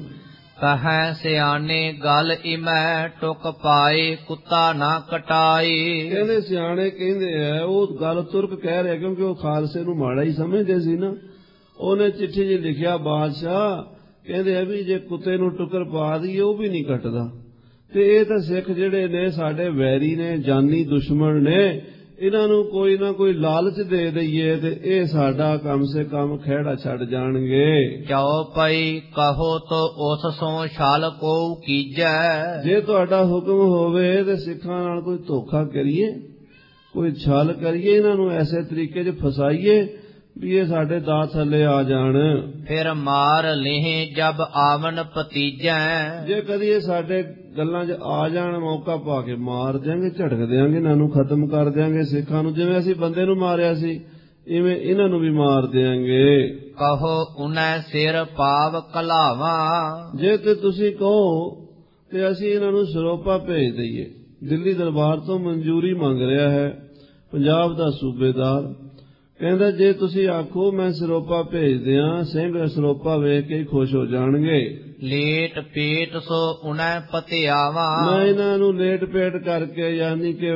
ਕਹੈ ਸਿਆਣੇ ਗੱਲ ਇਮੈ ਟੁਕ ਪਾਏ, ਕੁੱਤਾ ਨਾ ਕਟਾਏ। ਕਹਿੰਦੇ ਸਿਆਣੇ ਕਹਿੰਦੇ ਆ, ਉਹ ਗੱਲ ਤੁਰਕ ਕਹਿ ਰਿਹਾ ਕਿਉਂਕਿ ਉਹ ਖਾਲਸੇ ਨੂੰ ਮਾੜਾ ਹੀ ਸਮਝਦੇ ਸੀ ਨਾ। ਉਹਨੇ ਚਿੱਠੀ 'ਚ ਲਿਖਿਆ ਬਾਦਸ਼ਾਹ, ਕਹਿੰਦੇ ਆ ਵੀ ਜੇ ਕੁੱਤੇ ਨੂੰ ਟੁਕਰ ਪਾ ਦਈਏ ਉਹ ਵੀ ਨਹੀਂ ਕੱਟਦਾ। ਤੇ ਇਹ ਤਾਂ ਸਿੱਖ ਜਿਹੜੇ ਨੇ ਸਾਡੇ ਵੈਰੀ ਨੇ, ਜਾਨੀ ਦੁਸ਼ਮਣ ਨੇ, ਇਹਨਾਂ ਨੂੰ ਕੋਈ ਨਾ ਕੋਈ ਲਾਲਚ ਦੇ ਦਈਏ ਤੇ ਇਹ ਸਾਡਾ ਕਮ ਸੇ ਕਮ ਖਹਿੜਾ ਛੱਡ ਜਾਣਗੇ। ਚਾਉ ਪਈ ਕਹੋ ਤੋ ਉਸ ਸੋ ਛਲ ਕੋ ਕੀਜੈ। ਜੇ ਤੁਹਾਡਾ ਹੁਕਮ ਹੋਵੇ ਤੇ ਸਿੱਖਾਂ ਨਾਲ ਕੋਈ ਧੋਖਾ ਕਰੀਏ, ਕੋਈ ਛਲ ਕਰੀਏ, ਇਹਨਾਂ ਨੂੰ ਐਸੇ ਤਰੀਕੇ 'ਚ ਫਸਾਈਏ ਵੀ ਇਹ ਸਾਡੇ ਦਾਅ ਥੱਲੇ ਆ ਜਾਣ। ਫਿਰ ਮਾਰ ਲਿਹ ਜਬ ਆਵਨ ਭਤੀਜੈ। ਜੇ ਕਦੀ ਇਹ ਸਾਡੇ ਗੱਲਾਂ 'ਚ ਆ ਜਾਣ ਮੌਕਾ ਪਾ ਕੇ ਮਾਰ ਦਿਆਂਗੇ, ਝੜਕ ਦਿਆਂਗੇ, ਇਹਨਾਂ ਨੂੰ ਖਤਮ ਕਰ ਦਿਆਂਗੇ। ਸਿੱਖਾਂ ਨੂੰ ਜਿਵੇਂ ਅਸੀਂ ਬੰਦੇ ਨੂੰ ਮਾਰਿਆ ਸੀ ਇਵੇਂ ਇਹਨਾਂ ਨੂੰ ਵੀ ਮਾਰ ਦਿਆਂਗੇ। ਕਹੋ ਉਨੈ ਸਿਰ ਪਾਵ ਕਲਾਵਾਂ। ਜੇ ਤੇ ਤੁਸੀਂ ਕਹੋ ਤੇ ਅਸੀਂ ਇਹਨਾਂ ਨੂੰ ਸਰੋਪਾ ਭੇਜ ਦਈਏ। ਦਿੱਲੀ ਦਰਬਾਰ ਤੋਂ ਮਨਜ਼ੂਰੀ ਮੰਗ ਰਿਹਾ ਹੈ ਪੰਜਾਬ ਦਾ ਸੂਬੇਦਾਰ, ਕਹਿੰਦਾ ਜੇ ਤੁਸੀਂ ਆਖੋ ਮੈਂ ਸਰੋਪਾ ਭੇਜ ਦਿਆਂ, ਸਿੰਘ ਸਰੋਪਾ ਵੇਖ ਕੇ ਖੁਸ਼ ਹੋ ਜਾਣਗੇ। ਲੇਟ ਪੇਟ ਸੋ ਉਨੈ ਪਤਿਆਵਾਂ। ਮੈਂ ਇਹਨਾਂ ਨੂੰ ਲੇਟ ਪੇਟ ਕਰਕੇ ਯਾਨੀ ਕਿ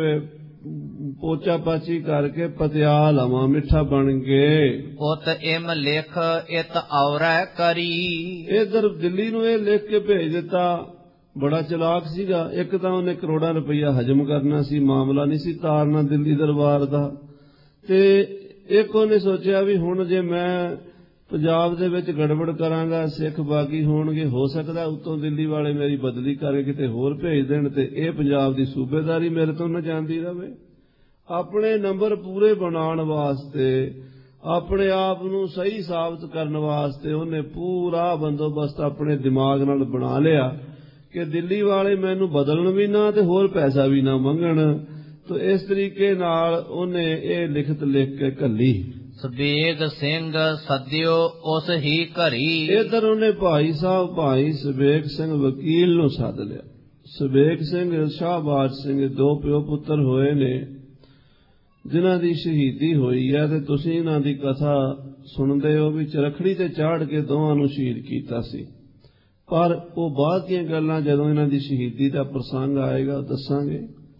ਪੋਚਾ ਪਾਚੀ ਕਰਕੇ ਪਤਿਆ ਲਵਾਂ, ਮਿੱਠਾ ਬਣ ਕੇ। ਉਤ ਇਮ ਲਿਖ ਇਤ ਔਰੈ ਕਰੀ। ਇਧਰ ਦਿੱਲੀ ਨੂੰ ਇਹ ਲਿਖ ਕੇ ਭੇਜ ਦਿੱਤਾ। ਬੜਾ ਚਲਾਕ ਸੀਗਾ। ਇੱਕ ਤਾਂ ਉਹਨੇ ਕਰੋੜਾਂ ਰੁਪਈਆ ਹਜਮ ਕਰਨਾ ਸੀ, ਮਾਮਲਾ ਨਹੀਂ ਸੀ ਤਾਰਨਾ ਦਿੱਲੀ ਦਰਬਾਰ ਦਾ, ਤੇ ਇੱਕ ਉਹਨੇ ਸੋਚਿਆ ਵੀ ਹੁਣ ਜੇ ਮੈਂ ਪੰਜਾਬ ਦੇ ਵਿੱਚ ਗੜਬੜ ਕਰਾਂਗਾ, ਸਿੱਖ ਬਾਗੀ ਹੋਣਗੇ, ਹੋ ਸਕਦਾ ਉੱਤੋਂ ਦਿੱਲੀ ਵਾਲੇ ਮੇਰੀ ਬਦਲੀ ਕਰਕੇ ਕਿਤੇ ਹੋਰ ਭੇਜ ਦੇਣ ਤੇ ਇਹ ਪੰਜਾਬ ਦੀ ਸੂਬੇਦਾਰੀ ਮੇਰੇ ਤੋਂ ਨਾ ਜਾਂਦੀ ਰਹੇ। ਆਪਣੇ ਨੰਬਰ ਪੂਰੇ ਬਣਾਉਣ ਵਾਸਤੇ, ਆਪਣੇ ਆਪ ਨੂੰ ਸਹੀ ਸਾਬਤ ਕਰਨ ਵਾਸਤੇ ਉਹਨੇ ਪੂਰਾ ਬੰਦੋਬਸਤ ਆਪਣੇ ਦਿਮਾਗ ਨਾਲ ਬਣਾ ਲਿਆ ਕਿ ਦਿੱਲੀ ਵਾਲੇ ਮੈਨੂੰ ਬਦਲਣ ਵੀ ਨਾ ਤੇ ਹੋਰ ਪੈਸਾ ਵੀ ਨਾ ਮੰਗਣ। ਤੋ ਇਸ ਤਰੀਕੇ ਨਾਲ ਉਹਨੇ ਇਹ ਲਿਖਤ ਲਿਖ ਕੇ ਘੱਲੀ। ਸਬੇਗ ਸਿੰਘ ਸੱਦਿਓ ਉਸ ਹੀ ਘਰੀ। ਇਧਰ ਉਹਨੇ ਭਾਈ ਸਾਹਿਬ ਭਾਈ ਸਬੇਗ ਸਿੰਘ ਵਕੀਲ ਨੂੰ ਸੱਦ ਲਿਆ। ਸਬੇਗ ਸਿੰਘ ਸ਼ਾਹਬਾਜ਼ ਸਿੰਘ ਦੋ ਪਿਓ ਪੁੱਤਰ ਹੋਏ ਨੇ ਜਿਨ੍ਹਾਂ ਦੀ ਸ਼ਹੀਦੀ ਹੋਈ ਹੈ, ਤੇ ਤੁਸੀਂ ਇਹਨਾਂ ਦੀ ਕਥਾ ਸੁਣਦੇ ਹੋ ਵੀ ਚਰਖੜੀ ਤੇ ਚਾੜ ਕੇ ਦੋਵਾਂ ਨੂੰ ਸ਼ਹੀਦ ਕੀਤਾ ਸੀ। ਪਰ ਉਹ ਬਾਅਦ ਦੀਆਂ ਗੱਲਾਂ ਜਦੋਂ ਇਹਨਾਂ ਦੀ ਸ਼ਹੀਦੀ ਦਾ ਪ੍ਰਸੰਗ ਆਏਗਾ ਦੱਸਾਂਗੇ।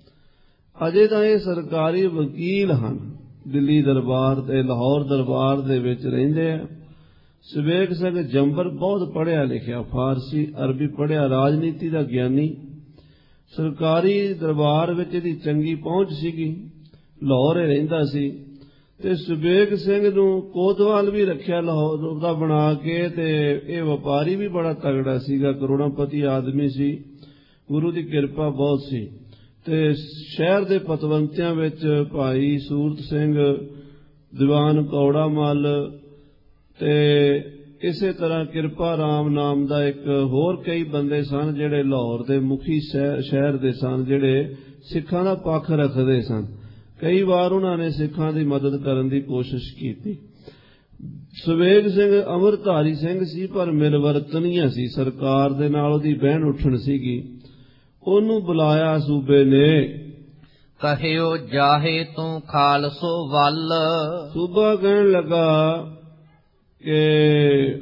ਅਜੇ ਤਾਂ ਇਹ ਸਰਕਾਰੀ ਵਕੀਲ ਹਨ, ਦਿੱਲੀ ਦਰਬਾਰ ਤੇ ਲਾਹੌਰ ਦਰਬਾਰ ਦੇ ਵਿੱਚ ਰਹਿੰਦੇ ਆ। ਸਬੇਗ ਸਿੰਘ ਜੰਬਰ ਬਹੁਤ ਪੜ੍ਹਿਆ ਲਿਖਿਆ, ਫਾਰਸੀ ਅਰਬੀ ਪੜ੍ਹਿਆ, ਰਾਜਨੀਤੀ ਦਾ ਗਿਆਨੀ। ਸਰਕਾਰੀ ਦਰਬਾਰ ਵਿੱਚ ਇਹਦੀ ਚੰਗੀ ਪਹੁੰਚ ਸੀਗੀ, ਲਾਹੌਰ ਹੀ ਰਹਿੰਦਾ ਸੀ। ਤੇ ਸਬੇਗ ਸਿੰਘ ਨੂੰ ਕੋਤਵਾਲ ਵੀ ਰੱਖਿਆ ਲਾਹੌਰ ਦਾ ਬਣਾ ਕੇ, ਤੇ ਇਹ ਵਪਾਰੀ ਵੀ ਬੜਾ ਤਗੜਾ ਸੀਗਾ, ਕਰੋੜਾਪਤੀ ਆਦਮੀ ਸੀ, ਗੁਰੂ ਦੀ ਕਿਰਪਾ ਬਹੁਤ ਸੀ। ਤੇ ਸ਼ਹਿਰ ਦੇ ਪਤਵੰਤਿਆਂ ਵਿੱਚ ਭਾਈ ਸੂਰਤ ਸਿੰਘ, ਦੀਵਾਨ ਕੌੜਾ ਮੱਲ ਤੇ ਇਸੇ ਤਰ੍ਹਾਂ ਕਿਰਪਾ ਰਾਮ ਨਾਮ ਦਾ ਇੱਕ ਹੋਰ ਕਈ ਬੰਦੇ ਸਨ ਜਿਹੜੇ ਲਾਹੌਰ ਦੇ ਮੁਖੀ ਸ਼ਹਿਰ ਦੇ ਸਨ, ਜਿਹੜੇ ਸਿੱਖਾਂ ਦਾ ਪੱਖ ਰੱਖਦੇ ਸਨ। ਕਈ ਵਾਰ ਉਹਨਾਂ ਨੇ ਸਿੱਖਾਂ ਦੀ ਮਦਦ ਕਰਨ ਦੀ ਕੋਸ਼ਿਸ਼ ਕੀਤੀ। ਸਬੇਗ ਸਿੰਘ ਅੰਮ੍ਰਿਤਧਾਰੀ ਸਿੰਘ ਸੀ ਪਰ ਮਿਲਵਰਤਨੀਆ ਸੀ, ਸਰਕਾਰ ਦੇ ਨਾਲ ਉਹਦੀ ਬਹਿਣ ਉੱਠਣ ਸੀਗੀ। ਉਹਨੂੰ ਬੁਲਾਇਆ ਸੂਬੇ ਨੇ। ਕਹਿਓ ਜਾਹੇ ਤੂੰ ਖਾਲਸੋ ਵੱਲ। ਸੂਬਾ ਕਹਿਣ ਲੱਗਾ ਕਿ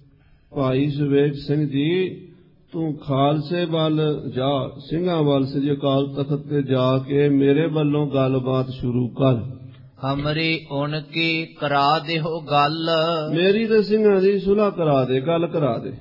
ਭਾਈ ਸਬੇਗ ਸਿੰਘ ਜੀ ਤੂੰ ਖਾਲਸੇ ਵੱਲ ਜਾ, ਸਿੰਘਾਂ ਵੱਲ ਸ੍ਰੀ ਅਕਾਲ ਤਖਤ ਤੇ ਜਾ ਕੇ ਮੇਰੇ ਵੱਲੋਂ ਗੱਲਬਾਤ ਸ਼ੁਰੂ ਕਰ। ਹਮਰੀ ਉਨ ਕੀ ਕਰਾ ਦੇਹੋ ਗੱਲ। ਮੇਰੀ ਤੇ ਸਿੰਘਾਂ ਦੀ ਸੁਲ੍ਹਾ ਕਰਾ ਦੇ, ਗੱਲ ਕਰਾ ਦੇ।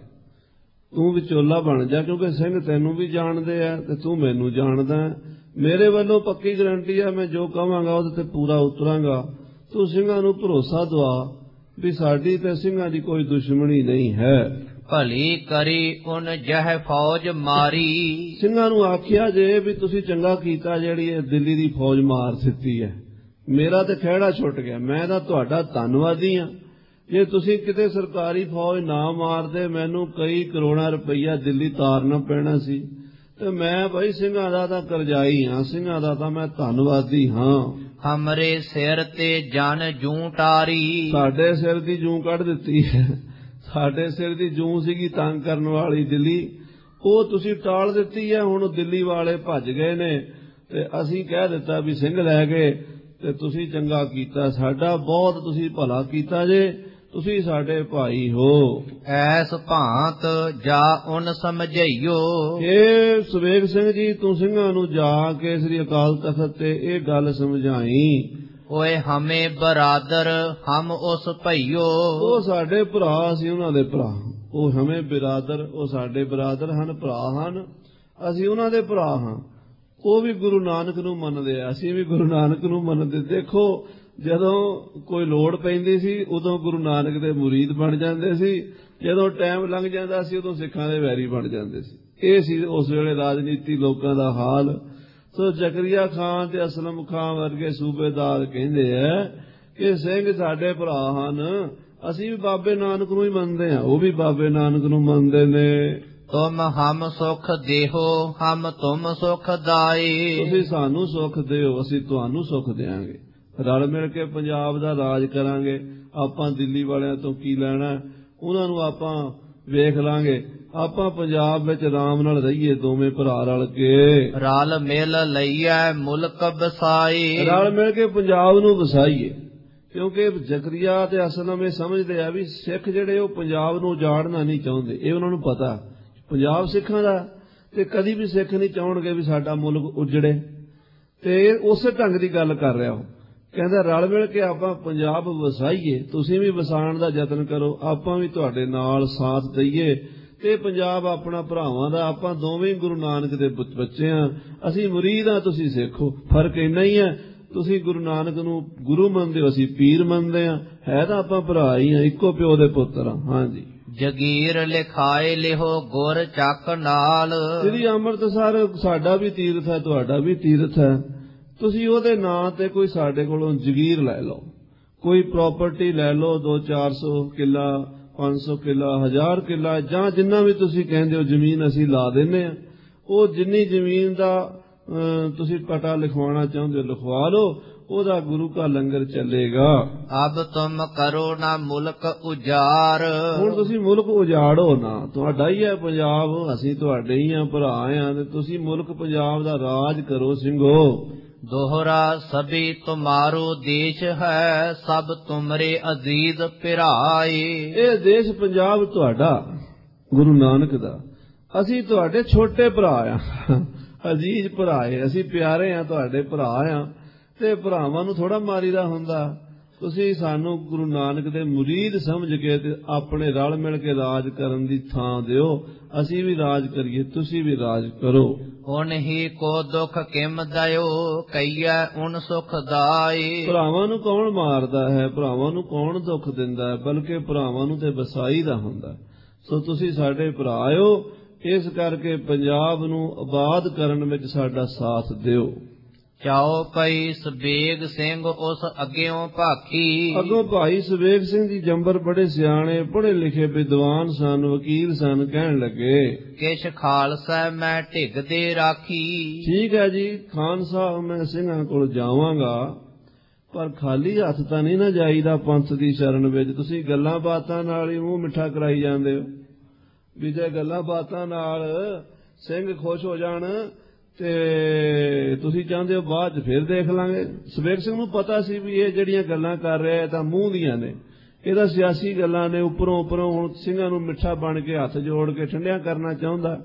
ਤੂੰ ਵਿਚੋਲਾ ਬਣ ਜਾ, ਕਿਉਂਕਿ ਸਿੰਘ ਤੈਨੂੰ ਵੀ ਜਾਣਦੇ ਆ ਤੇ ਤੂੰ ਮੈਨੂੰ ਜਾਣਦਾ। ਮੇਰੇ ਵੱਲੋਂ ਪੱਕੀ ਗਰੰਟੀ ਆ, ਮੈਂ ਜੋ ਕਹਾਂਗਾ ਉਹਦੇ ਤੇ ਪੂਰਾ ਉਤਰਾਂਗਾ। ਤੂੰ ਸਿੰਘਾਂ ਨੂੰ ਭਰੋਸਾ ਦਵਾ ਵੀ ਸਾਡੀ ਤੇ ਸਿੰਘਾਂ ਦੀ ਕੋਈ ਦੁਸ਼ਮਣੀ ਨਹੀਂ ਹੈ। ਭਲੀ ਕਰੀ ਉਨ ਜਹ ਫੌਜ ਮਾਰੀ। ਸਿੰਘਾਂ ਨੂੰ ਆਖਿਆ ਜੇ ਵੀ ਤੁਸੀਂ ਚੰਗਾ ਕੀਤਾ ਜਿਹੜੀ ਇਹ ਦਿੱਲੀ ਦੀ ਫੌਜ ਮਾਰ ਦਿੱਤੀ ਹੈ, ਮੇਰਾ ਤੇ ਖਹਿੜਾ ਛੁੱਟ ਗਿਆ। ਮੈਂ ਤਾਂ ਤੁਹਾਡਾ ਧੰਨਵਾਦੀ ਹਾਂ। ਜੇ ਤੁਸੀਂ ਕਿਤੇ ਸਰਕਾਰੀ ਫੌਜ ਨਾ ਮਾਰਦੇ ਮੈਨੂੰ ਕਈ ਕਰੋੜਾਂ ਰੁਪਈਆ ਦਿੱਲੀ ਤਾਰਨਾ ਪੈਣਾ ਸੀ, ਤੇ ਮੈਂ ਬਈ ਸਿੰਘਾਂ ਦਾ ਤਾਂ ਕਰਜ਼ਾਈ ਹਾਂ, ਸਿੰਘਾਂ ਦਾ ਤਾਂ ਮੈਂ ਧੰਨਵਾਦੀ ਹਾਂ। ਹਮਰੇ ਸਿਰ ਤੇ ਜਨ ਜੂੰ ਟਾਰੀ। ਸਾਡੇ ਸਿਰ ਦੀ ਜੂੰ ਕੱਢ ਦਿੱਤੀ ਹੈ। ਸਾਡੇ ਸਿਰ ਦੀ ਜੂੰ ਸੀਗੀ ਤੰਗ ਕਰਨ ਵਾਲੀ ਦਿੱਲੀ, ਉਹ ਤੁਸੀਂ ਟਾਲ ਦਿੱਤੀ ਹੈ। ਹੁਣ ਦਿੱਲੀ ਵਾਲੇ ਭੱਜ ਗਏ ਨੇ ਤੇ ਅਸੀਂ ਕਹਿ ਦਿੱਤਾ ਵੀ ਸਿੰਘ ਲੈ ਗਏ, ਤੇ ਤੁਸੀਂ ਚੰਗਾ ਕੀਤਾ, ਸਾਡਾ ਬਹੁਤ ਤੁਸੀਂ ਭਲਾ ਕੀਤਾ ਜੇ, ਤੁਸੀਂ ਸਾਡੇ ਭਾਈ ਹੋ। ਐਸ ਭਾਂਤ ਜਾ ਉਨ ਸਮਝਈਓ। ਇਹ ਸਬੇਗ ਸਿੰਘ ਜੀ ਤੂੰ ਸਿੰਘਾਂ ਨੂੰ ਜਾ ਕੇ ਸ੍ਰੀ ਅਕਾਲ ਤਖਤ ਤੇ ਇਹ ਗੱਲ ਸਮਝਾਈ। ਓਏ ਹਮੇ ਬਰਾਦਰ ਹਮ ਉਸ ਭਈਓ। ਉਹ ਸਾਡੇ ਭਰਾ ਸੀ, ਉਹਨਾਂ ਦੇ ਭਰਾ। ਉਹ ਹਮੇ ਬਰਾਦਰ, ਉਹ ਸਾਡੇ ਬਰਾਦਰ ਹਨ, ਭਰਾ ਹਨ, ਅਸੀਂ ਉਹਨਾਂ ਦੇ ਭਰਾ ਹਾਂ। ਉਹ ਵੀ ਗੁਰੂ ਨਾਨਕ ਨੂੰ ਮੰਨਦੇ ਆ, ਅਸੀਂ ਵੀ ਗੁਰੂ ਨਾਨਕ ਨੂੰ ਮੰਨਦੇ। ਦੇਖੋ ਜਦੋਂ ਕੋਈ ਲੋੜ ਪੈਂਦੀ ਸੀ ਉਦੋਂ ਗੁਰੂ ਨਾਨਕ ਦੇ ਮੁਰੀਦ ਬਣ ਜਾਂਦੇ ਸੀ, ਜਦੋਂ ਟਾਈਮ ਲੰਘ ਜਾਂਦਾ ਸੀ ਉਦੋਂ ਸਿੱਖਾਂ ਦੇ ਵੈਰੀ ਬਣ ਜਾਂਦੇ ਸੀ। ਇਹ ਸੀ ਉਸ ਵੇਲੇ ਰਾਜਨੀਤੀ ਲੋਕਾਂ ਦਾ ਹਾਲ। ਸੋ ਜ਼ਕਰੀਆ ਖਾਨ ਤੇ ਅਸਲਮ ਖਾਨ ਵਰਗੇ ਸੂਬੇਦਾਰ ਕਹਿੰਦੇ ਆ ਕਿ ਸਿੰਘ ਸਾਡੇ ਭਰਾ ਹਨ, ਅਸੀਂ ਵੀ ਬਾਬੇ ਨਾਨਕ ਨੂੰ ਹੀ ਮੰਨਦੇ ਹਾਂ, ਉਹ ਵੀ ਬਾਬੇ ਨਾਨਕ ਨੂੰ ਮੰਨਦੇ ਨੇ। ਤੁਮ ਹਮ ਸੁਖ ਦੇਹੋ ਹਮ ਤੁਮ ਸੁਖ ਦਾਈ। ਤੁਸੀਂ ਸਾਨੂੰ ਸੁੱਖ ਦਿਓ, ਅਸੀਂ ਤੁਹਾਨੂੰ ਸੁੱਖ ਦਿਆਂਗੇ। ਰਲ ਮਿਲ ਕੇ ਪੰਜਾਬ ਦਾ ਰਾਜ ਕਰਾਂਗੇ। ਆਪਾਂ ਦਿੱਲੀ ਵਾਲਿਆਂ ਤੋਂ ਕੀ ਲੈਣਾ, ਉਹਨਾਂ ਨੂੰ ਆਪਾਂ ਵੇਖ ਲਾਂਗੇ। ਆਪਾਂ ਪੰਜਾਬ ਵਿੱਚ ਆਰਾਮ ਨਾਲ ਰਹੀਏ, ਦੋਵੇਂ ਭਰਾ ਰਲ ਕੇ। ਰਲ ਮਿਲ ਲਈਐ ਮੁਲਕ ਬਸਾਈ। ਰਲ ਮਿਲ ਕੇ ਪੰਜਾਬ ਨੂੰ ਵਸਾਈਏ, ਕਿਉਂਕਿ ਜ਼ਕਰੀਆ ਤੇ ਅਸਲਮ ਇਹ ਸਮਝਦੇ ਆ ਵੀ ਸਿੱਖ ਜਿਹੜੇ ਉਹ ਪੰਜਾਬ ਨੂੰ ਉਜਾੜਨਾ ਨਹੀਂ ਚਾਹੁੰਦੇ। ਇਹ ਉਹਨਾਂ ਨੂੰ ਪਤਾ ਪੰਜਾਬ ਸਿੱਖਾਂ ਦਾ, ਤੇ ਕਦੀ ਵੀ ਸਿੱਖ ਨਹੀਂ ਚਾਹਣਗੇ ਵੀ ਸਾਡਾ ਮੁਲਕ ਉਜੜੇ। ਤੇ ਉਸੇ ਢੰਗ ਦੀ ਗੱਲ ਕਰ ਰਿਹਾ ਉਹ, ਕਹਿੰਦਾ ਰਲ ਮਿਲ ਕੇ ਆਪਾਂ ਪੰਜਾਬ ਵਸਾਈਏ, ਤੁਸੀਂ ਵੀ ਵਸਾਉਣ ਦਾ ਯਤਨ ਕਰੋ, ਆਪਾਂ ਵੀ ਤੁਹਾਡੇ ਨਾਲ ਸਾਥ ਦਈਏ। ਤੇ ਪੰਜਾਬ ਆਪਣਾ ਭਰਾਵਾਂ ਦਾ, ਆਪਾਂ ਦੋਵੇਂ ਗੁਰੂ ਨਾਨਕ ਦੇ ਬੱਚੇ ਆ। ਅਸੀਂ ਮੁਰੀਦ ਆ, ਤੁਸੀਂ ਸਿੱਖ ਹੋ, ਫਰਕ ਇੰਨਾ ਹੀ ਹੈ। ਤੁਸੀਂ ਗੁਰੂ ਨਾਨਕ ਨੂੰ ਗੁਰੂ ਮੰਨਦੇ ਹੋ, ਅਸੀਂ ਪੀਰ ਮੰਨਦੇ ਆ। ਹੈ ਤਾਂ ਆਪਾਂ ਭਰਾ ਹੀ ਆ, ਇੱਕੋ ਪਿਓ ਦੇ ਪੁੱਤਰ ਆ। ਹਾਂਜੀ। ਜਗੀਰ ਲਿਖਾਏ ਲਿਹੋ ਗੁਰ ਚੱਕ ਨਾਲ। ਸ੍ਰੀ ਅੰਮ੍ਰਿਤਸਰ ਸਾਡਾ ਵੀ ਤੀਰਥ ਹੈ, ਤੁਹਾਡਾ ਵੀ ਤੀਰਥ ਹੈ। ਤੁਸੀਂ ਉਹਦੇ ਨਾਂ ਤੇ ਕੋਈ ਸਾਡੇ ਕੋਲੋਂ ਜਗੀਰ ਲੈ ਲਓ, ਕੋਈ ਪ੍ਰਾਪਰਟੀ ਲੈ ਲਓ, 200-400 ਕਿੱਲਾ, 500 ਕਿੱਲਾ, 1000 ਕਿੱਲਾ, ਜਾਂ ਜਿੰਨਾ ਵੀ ਤੁਸੀਂ ਕਹਿੰਦੇ ਹੋ ਜ਼ਮੀਨ ਅਸੀਂ ਲਾ ਦਿੰਨੇ ਆ। ਉਹ ਜਿੰਨੀ ਜ਼ਮੀਨ ਦਾ ਤੁਸੀਂ ਪਟਾ ਲਿਖਵਾਉਣਾ ਚਾਹੁੰਦੇ ਹੋ ਲਿਖਵਾ ਲਓ, ਉਹਦਾ ਗੁਰੂ ਕਾ ਲੰਗਰ ਚੱਲੇਗਾ। ਅਬ ਤੁਮ ਕਰੋ ਨਾ ਮੁਲਕ ਉਜਾਰ। ਹੁਣ ਤੁਸੀਂ ਮੁਲਕ ਉਜਾੜੋ ਨਾ, ਤੁਹਾਡਾ ਹੀ ਹੈ ਪੰਜਾਬ, ਅਸੀਂ ਤੁਹਾਡੇ ਹੀ ਆ, ਭਰਾ ਆ, ਤੇ ਤੁਸੀਂ ਮੁਲਕ ਪੰਜਾਬ ਦਾ ਰਾਜ ਕਰੋ ਸਿੰਘੋ। ਦੋਹਰਾ ਸਭੀ ਤੁਮਾਰੋ ਦੇਸ਼ ਹੈ, ਸਭ ਤੁਮਰੇ ਅਜ਼ੀਜ਼ ਭਰਾਏ। ਇਹ ਦੇਸ਼ ਪੰਜਾਬ ਤੁਹਾਡਾ, ਗੁਰੂ ਨਾਨਕ ਦਾ, ਅਸੀਂ ਤੁਹਾਡੇ ਛੋਟੇ ਭਰਾ ਆ, ਅਜ਼ੀਜ਼ ਭਰਾ ਏ, ਅਸੀਂ ਪਿਆਰੇ ਆ, ਤੁਹਾਡੇ ਭਰਾ ਆ। ਤੇ ਭਰਾਵਾਂ ਨੂੰ ਥੋੜਾ ਮਾਰੀਦਾ ਹੁੰਦਾ। ਤੁਸੀਂ ਸਾਨੂੰ ਗੁਰੂ ਨਾਨਕ ਦੇ ਮੁਰੀਦ ਸਮਝ ਕੇ ਤੇ ਆਪਣੇ ਰਲ ਮਿਲ ਕੇ ਰਾਜ ਕਰਨ ਦੀ ਥਾਂ ਦਿਓ। ਅਸੀਂ ਵੀ ਰਾਜ ਕਰੀਏ, ਤੁਸੀਂ ਵੀ ਰਾਜ ਕਰੋ। ਹੁਣ ਹੀ ਕੋ ਦੁੱਖ ਕਿਮ ਦਇਓ, ਕਈਐ ਉਨ ਸੁਖ ਦਾਈ। ਭਰਾਵਾਂ ਨੂੰ ਕੌਣ ਮਾਰਦਾ ਹੈ, ਭਰਾਵਾਂ ਨੂੰ ਕੌਣ ਦੁੱਖ ਦਿੰਦਾ ਹੈ, ਬਲਕਿ ਭਰਾਵਾਂ ਨੂੰ ਤੇ ਵਸਾਈ ਦਾ ਹੁੰਦਾ। ਸੋ ਤੁਸੀਂ ਸਾਡੇ ਭਰਾ ਹੋ, ਇਸ ਕਰਕੇ ਪੰਜਾਬ ਨੂੰ ਆਬਾਦ ਕਰਨ ਵਿੱਚ ਸਾਡਾ ਸਾਥ ਦਿਓ। ਚਾਓ ਪਈ ਸਬੇਗ ਸਿੰਘ ਉਸ ਅੱਗਿਓਂ ਭਾਖੀ। ਅੱਗੋਂ ਭਾਈ ਸਬੇਗ ਸਿੰਘ ਜੀ ਜੰਬਰ ਬੜੇ ਸਿਆਣੇ ਪੜ੍ਹੇ ਲਿਖੇ ਵਿਦਵਾਨ ਸਨ, ਵਕੀਲ ਸਨ। ਕਹਿਣ ਲੱਗੇ ਕਿਛ ਖਾਲਸਾ ਮੈਂ ਢਿੱਗ ਦੇ ਰਾਖੀ। ਠੀਕ ਹੈ ਜੀ, ਖਾਨ ਸਾਹਿਬ ਮੈਂ ਸਿੰਘਾਂ ਕੋਲ ਜਾਵਾਂਗਾ, ਪਰ ਖਾਲੀ ਹੱਥ ਤਾਂ ਨਹੀਂ ਨਾ ਜਾਈਦਾ ਪੰਥ ਦੀ ਸ਼ਰਨ ਵਿੱਚ। ਤੁਸੀਂ ਗੱਲਾਂ ਬਾਤਾਂ ਨਾਲ ਹੀ ਮੂੰਹ ਮਿੱਠਾ ਕਰਾਈ ਜਾਂਦੇ ਹੋ ਵੀ ਜੇ ਗੱਲਾਂ ਬਾਤਾਂ ਨਾਲ ਸਿੰਘ ਖੁਸ਼ ਹੋ ਜਾਣ ਤੇ ਤੁਸੀਂ ਚਾਹੁੰਦੇ ਹੋ ਬਾਅਦ 'ਚ ਫਿਰ ਦੇਖ ਲਾਂਗੇ। ਸਬੇਗ ਸਿੰਘ ਨੂੰ ਪਤਾ ਸੀ ਵੀ ਇਹ ਜਿਹੜੀਆਂ ਗੱਲਾਂ ਕਰ ਰਿਹਾ ਤਾਂ ਮੂੰਹ ਦੀਆਂ ਨੇ, ਇਹਦਾ ਸਿਆਸੀ ਗੱਲਾਂ ਨੇ, ਉੱਪਰੋਂ ਹੁਣ ਸਿੰਘਾਂ ਨੂੰ ਮਿੱਠਾ ਬਣ ਕੇ ਹੱਥ ਜੋੜ ਕੇ ਠੰਡਿਆਂ ਕਰਨਾ ਚਾਹੁੰਦਾ।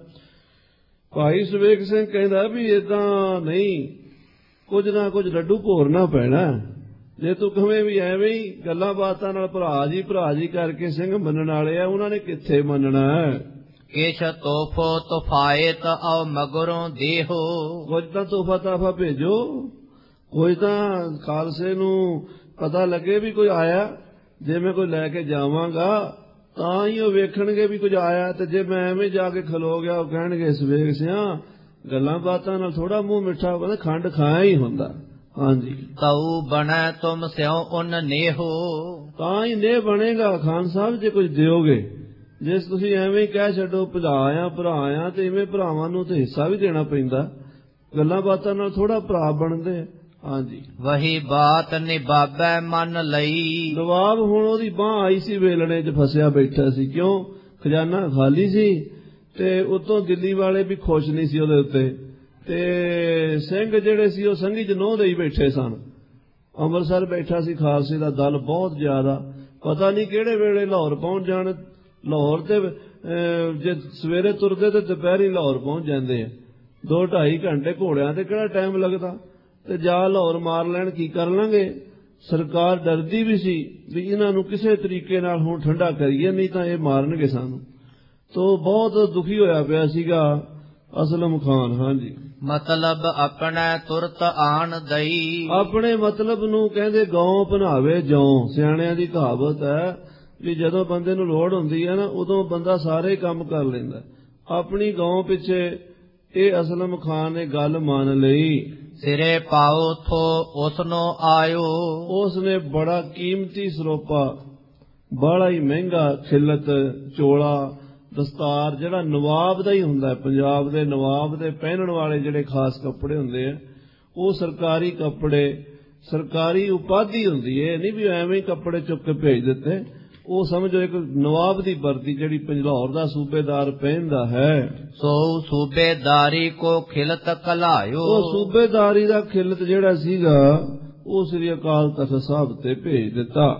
ਭਾਈ ਸਬੇਗ ਸਿੰਘ ਕਹਿੰਦਾ ਵੀ ਏਦਾਂ ਨਹੀਂ, ਕੁਝ ਨਾ ਕੁਝ ਲੱਡੂ ਭੋਰਨਾ ਪੈਣਾ। ਜੇ ਤੂੰ ਕਹਵੇਂ ਵੀ ਐਵੇਂ ਹੀ ਗੱਲਾਂ ਬਾਤਾਂ ਨਾਲ ਭਰਾ ਜੀ ਕਰਕੇ ਸਿੰਘ ਮੰਨਣ ਵਾਲੇ ਆ, ਉਹਨਾਂ ਨੇ ਕਿੱਥੇ ਮੰਨਣਾ। ਕਿਛ ਤੋਹਫੋ ਤੁਫਾਇਤ ਆਓ ਮਗਰੋਂ ਦੇਹੋ। ਕੁਝ ਤਾਂ ਤੋਹਫਾ ਤਾਹਫਾ ਭੇਜੋ, ਕੋਈ ਤਾਂ ਖਾਲਸੇ ਨੂੰ ਪਤਾ ਲੱਗੇ ਵੀ ਕੋਈ ਆਇਆ। ਜੇ ਮੈਂ ਕੋਈ ਲੈ ਕੇ ਜਾਵਾਂਗਾ ਤਾਂ ਹੀ ਉਹ ਵੇਖਣਗੇ ਵੀ ਕੁਝ ਆਇਆ, ਤੇ ਜੇ ਮੈਂ ਐਵੇਂ ਜਾ ਕੇ ਖਲੋ ਗਿਆ ਉਹ ਕਹਿਣਗੇ ਸਵੇਗ ਸਿਆਂ ਗੱਲਾਂ ਬਾਤਾਂ ਨਾਲ ਥੋੜਾ ਮੂੰਹ ਮਿੱਠਾ, ਕਹਿੰਦਾ ਖੰਡ ਖਾਇਆ ਹੀ ਹੁੰਦਾ। ਹਾਂਜੀ। ਤਉ ਬਣੈ ਤੁਮ ਸਿਉ ਉਨ ਨੇਹੋ। ਤਾਂ ਹੀ ਨੇਹ ਬਣੇਗਾ ਖਾਨ ਸਾਹਿਬ ਜੇ ਕੁਝ ਦਿਓਗੇ। ਜੇ ਤੁਸੀਂ ਐਵੇਂ ਹੀ ਕਹਿ ਛੱਡੋ ਭਰਾ ਆ ਤੇ ਇਵੇਂ ਭਰਾਵਾਂ ਨੂੰ ਤੇ ਹਿੱਸਾ ਵੀ ਦੇਣਾ ਪੈਂਦਾ। ਗੱਲਾਂ ਬਾਤਾਂ ਨਾਲ ਥੋੜਾ ਭਰਾ ਬਣਦੇ। ਹਾਂਜੀ। ਵਹੀ ਬਾਤ ਨਿਭਾਵੈ ਮਨ ਲਈ। ਨਵਾਬ ਹੁਣ ਉਹਦੀ ਬਾਂਹ ਆਈ ਸੀ, ਵੇਲਣੇ 'ਚ ਫਸਿਆ ਬੈਠਾ ਸੀ। ਕਿਉਂ? ਖਜ਼ਾਨਾ ਖਾਲੀ ਸੀ ਤੇ ਉਤੋਂ ਦਿੱਲੀ ਵਾਲੇ ਵੀ ਖੁਸ਼ ਨਹੀਂ ਸੀ ਉਹਦੇ ਉੱਤੇ, ਤੇ ਸਿੰਘ ਜਿਹੜੇ ਸੀ ਉਹ ਸੰਘੀ 'ਚ ਨੋਹ ਦੇਈ ਬੈਠੇ ਸਨ। ਅੰਮ੍ਰਿਤਸਰ ਬੈਠਾ ਸੀ ਖਾਲਸੇ ਦਾ ਦਲ ਬਹੁਤ ਜ਼ਿਆਦਾ, ਪਤਾ ਨਹੀਂ ਕਿਹੜੇ ਵੇਲੇ ਲਾਹੌਰ ਪਹੁੰਚ ਜਾਣ। ਲਾਹੌਰ ਤੇ ਜੇ ਸਵੇਰੇ ਤੁਰਦੇ ਤੇ ਦੁਪਹਿਰੀ ਲਾਹੌਰ ਪਹੁੰਚ ਜਾਂਦੇ ਆ। 2-2.5 ਘੰਟੇ ਘੋੜਿਆਂ ਤੇ ਕਿਹੜਾ ਟਾਈਮ ਲੱਗਦਾ, ਤੇ ਜਾ ਲਾਹੌਰ ਮਾਰ ਲੈਣ, ਕੀ ਕਰ ਲਾਂਗੇ। ਸਰਕਾਰ ਡਰਦੀ ਵੀ ਸੀ ਵੀ ਇਹਨਾਂ ਨੂੰ ਕਿਸੇ ਤਰੀਕੇ ਨਾਲ ਹੁਣ ਠੰਡਾ ਕਰੀਏ, ਨਹੀਂ ਤਾਂ ਇਹ ਮਾਰਨਗੇ ਸਾਨੂੰ। ਤੋ ਬਹੁਤ ਦੁਖੀ ਹੋਇਆ ਪਿਆ ਸੀਗਾ ਅਸਲਮ ਖਾਨ। ਹਾਂਜੀ। ਮਤਲਬ ਆਪਣਾ ਤੁਰਤ ਆਣ ਦਈ। ਆਪਣੇ ਮਤਲਬ ਨੂੰ ਕਹਿੰਦੇ ਗਊ ਭਨਾਵੇ ਜਉ। ਸਿਆਣਿਆਂ ਦੀ ਕਹਾਵਤ ਹੈ ਵੀ ਜਦੋਂ ਬੰਦੇ ਨੂੰ ਲੋੜ ਹੁੰਦੀ ਹੈ ਨਾ, ਉਦੋਂ ਬੰਦਾ ਸਾਰੇ ਕੰਮ ਕਰ ਲੈਂਦਾ। ਆਪਣੀ ਗਊ ਪਿੱਛੇ ਇਹ ਅਸਲਮ ਖਾਨ ਨੇ ਗੱਲ ਮੰਨ ਲਈ। ਸਿਰੇ ਪਾਓ ਥੋ ਉਸਨੋਂ ਆਇਓ। ਉਸਨੇ ਬੜਾ ਕੀਮਤੀ ਸਰੋਪਾ, ਬੜਾ ਹੀ ਮਹਿੰਗਾ ਖਿਲਤ ਚੋਲਾ ਦਸਤਾਰ ਜਿਹੜਾ ਨਵਾਬ ਦਾ ਹੀ ਹੁੰਦਾ, ਪੰਜਾਬ ਦੇ ਨਵਾਬ ਦੇ ਪਹਿਨਣ ਵਾਲੇ ਜਿਹੜੇ ਖਾਸ ਕੱਪੜੇ ਹੁੰਦੇ ਆ, ਉਹ ਸਰਕਾਰੀ ਕੱਪੜੇ, ਸਰਕਾਰੀ ਉਪਾਧੀ ਹੁੰਦੀ ਹੈ। ਇਹ ਨਹੀਂ ਵੀ ਐਵੇਂ ਹੀ ਕੱਪੜੇ ਚੁੱਕ ਕੇ ਭੇਜ ਦਿੱਤੇ, ਉਹ ਸਮਝੋ ਇੱਕ ਨਵਾਬ ਦੀ ਵਰਦੀ ਜਿਹੜੀ ਲਾਹੌਰ ਦਾ ਸੂਬੇਦਾਰ ਪਹਿਨਦਾ ਹੈ। ਸੋ ਸੂਬੇਦਾਰੀ ਕੋ ਖਿਲਤ ਕਲਾਇਓ, ਉਹ ਸੂਬੇਦਾਰੀ ਦਾ ਖਿਲਤ ਜਿਹੜਾ ਸੀਗਾ ਉਹ ਸ੍ਰੀ ਅਕਾਲ ਤਖ਼ਤ ਸਾਹਿਬ ਤੇ ਭੇਜ ਦਿੱਤਾ।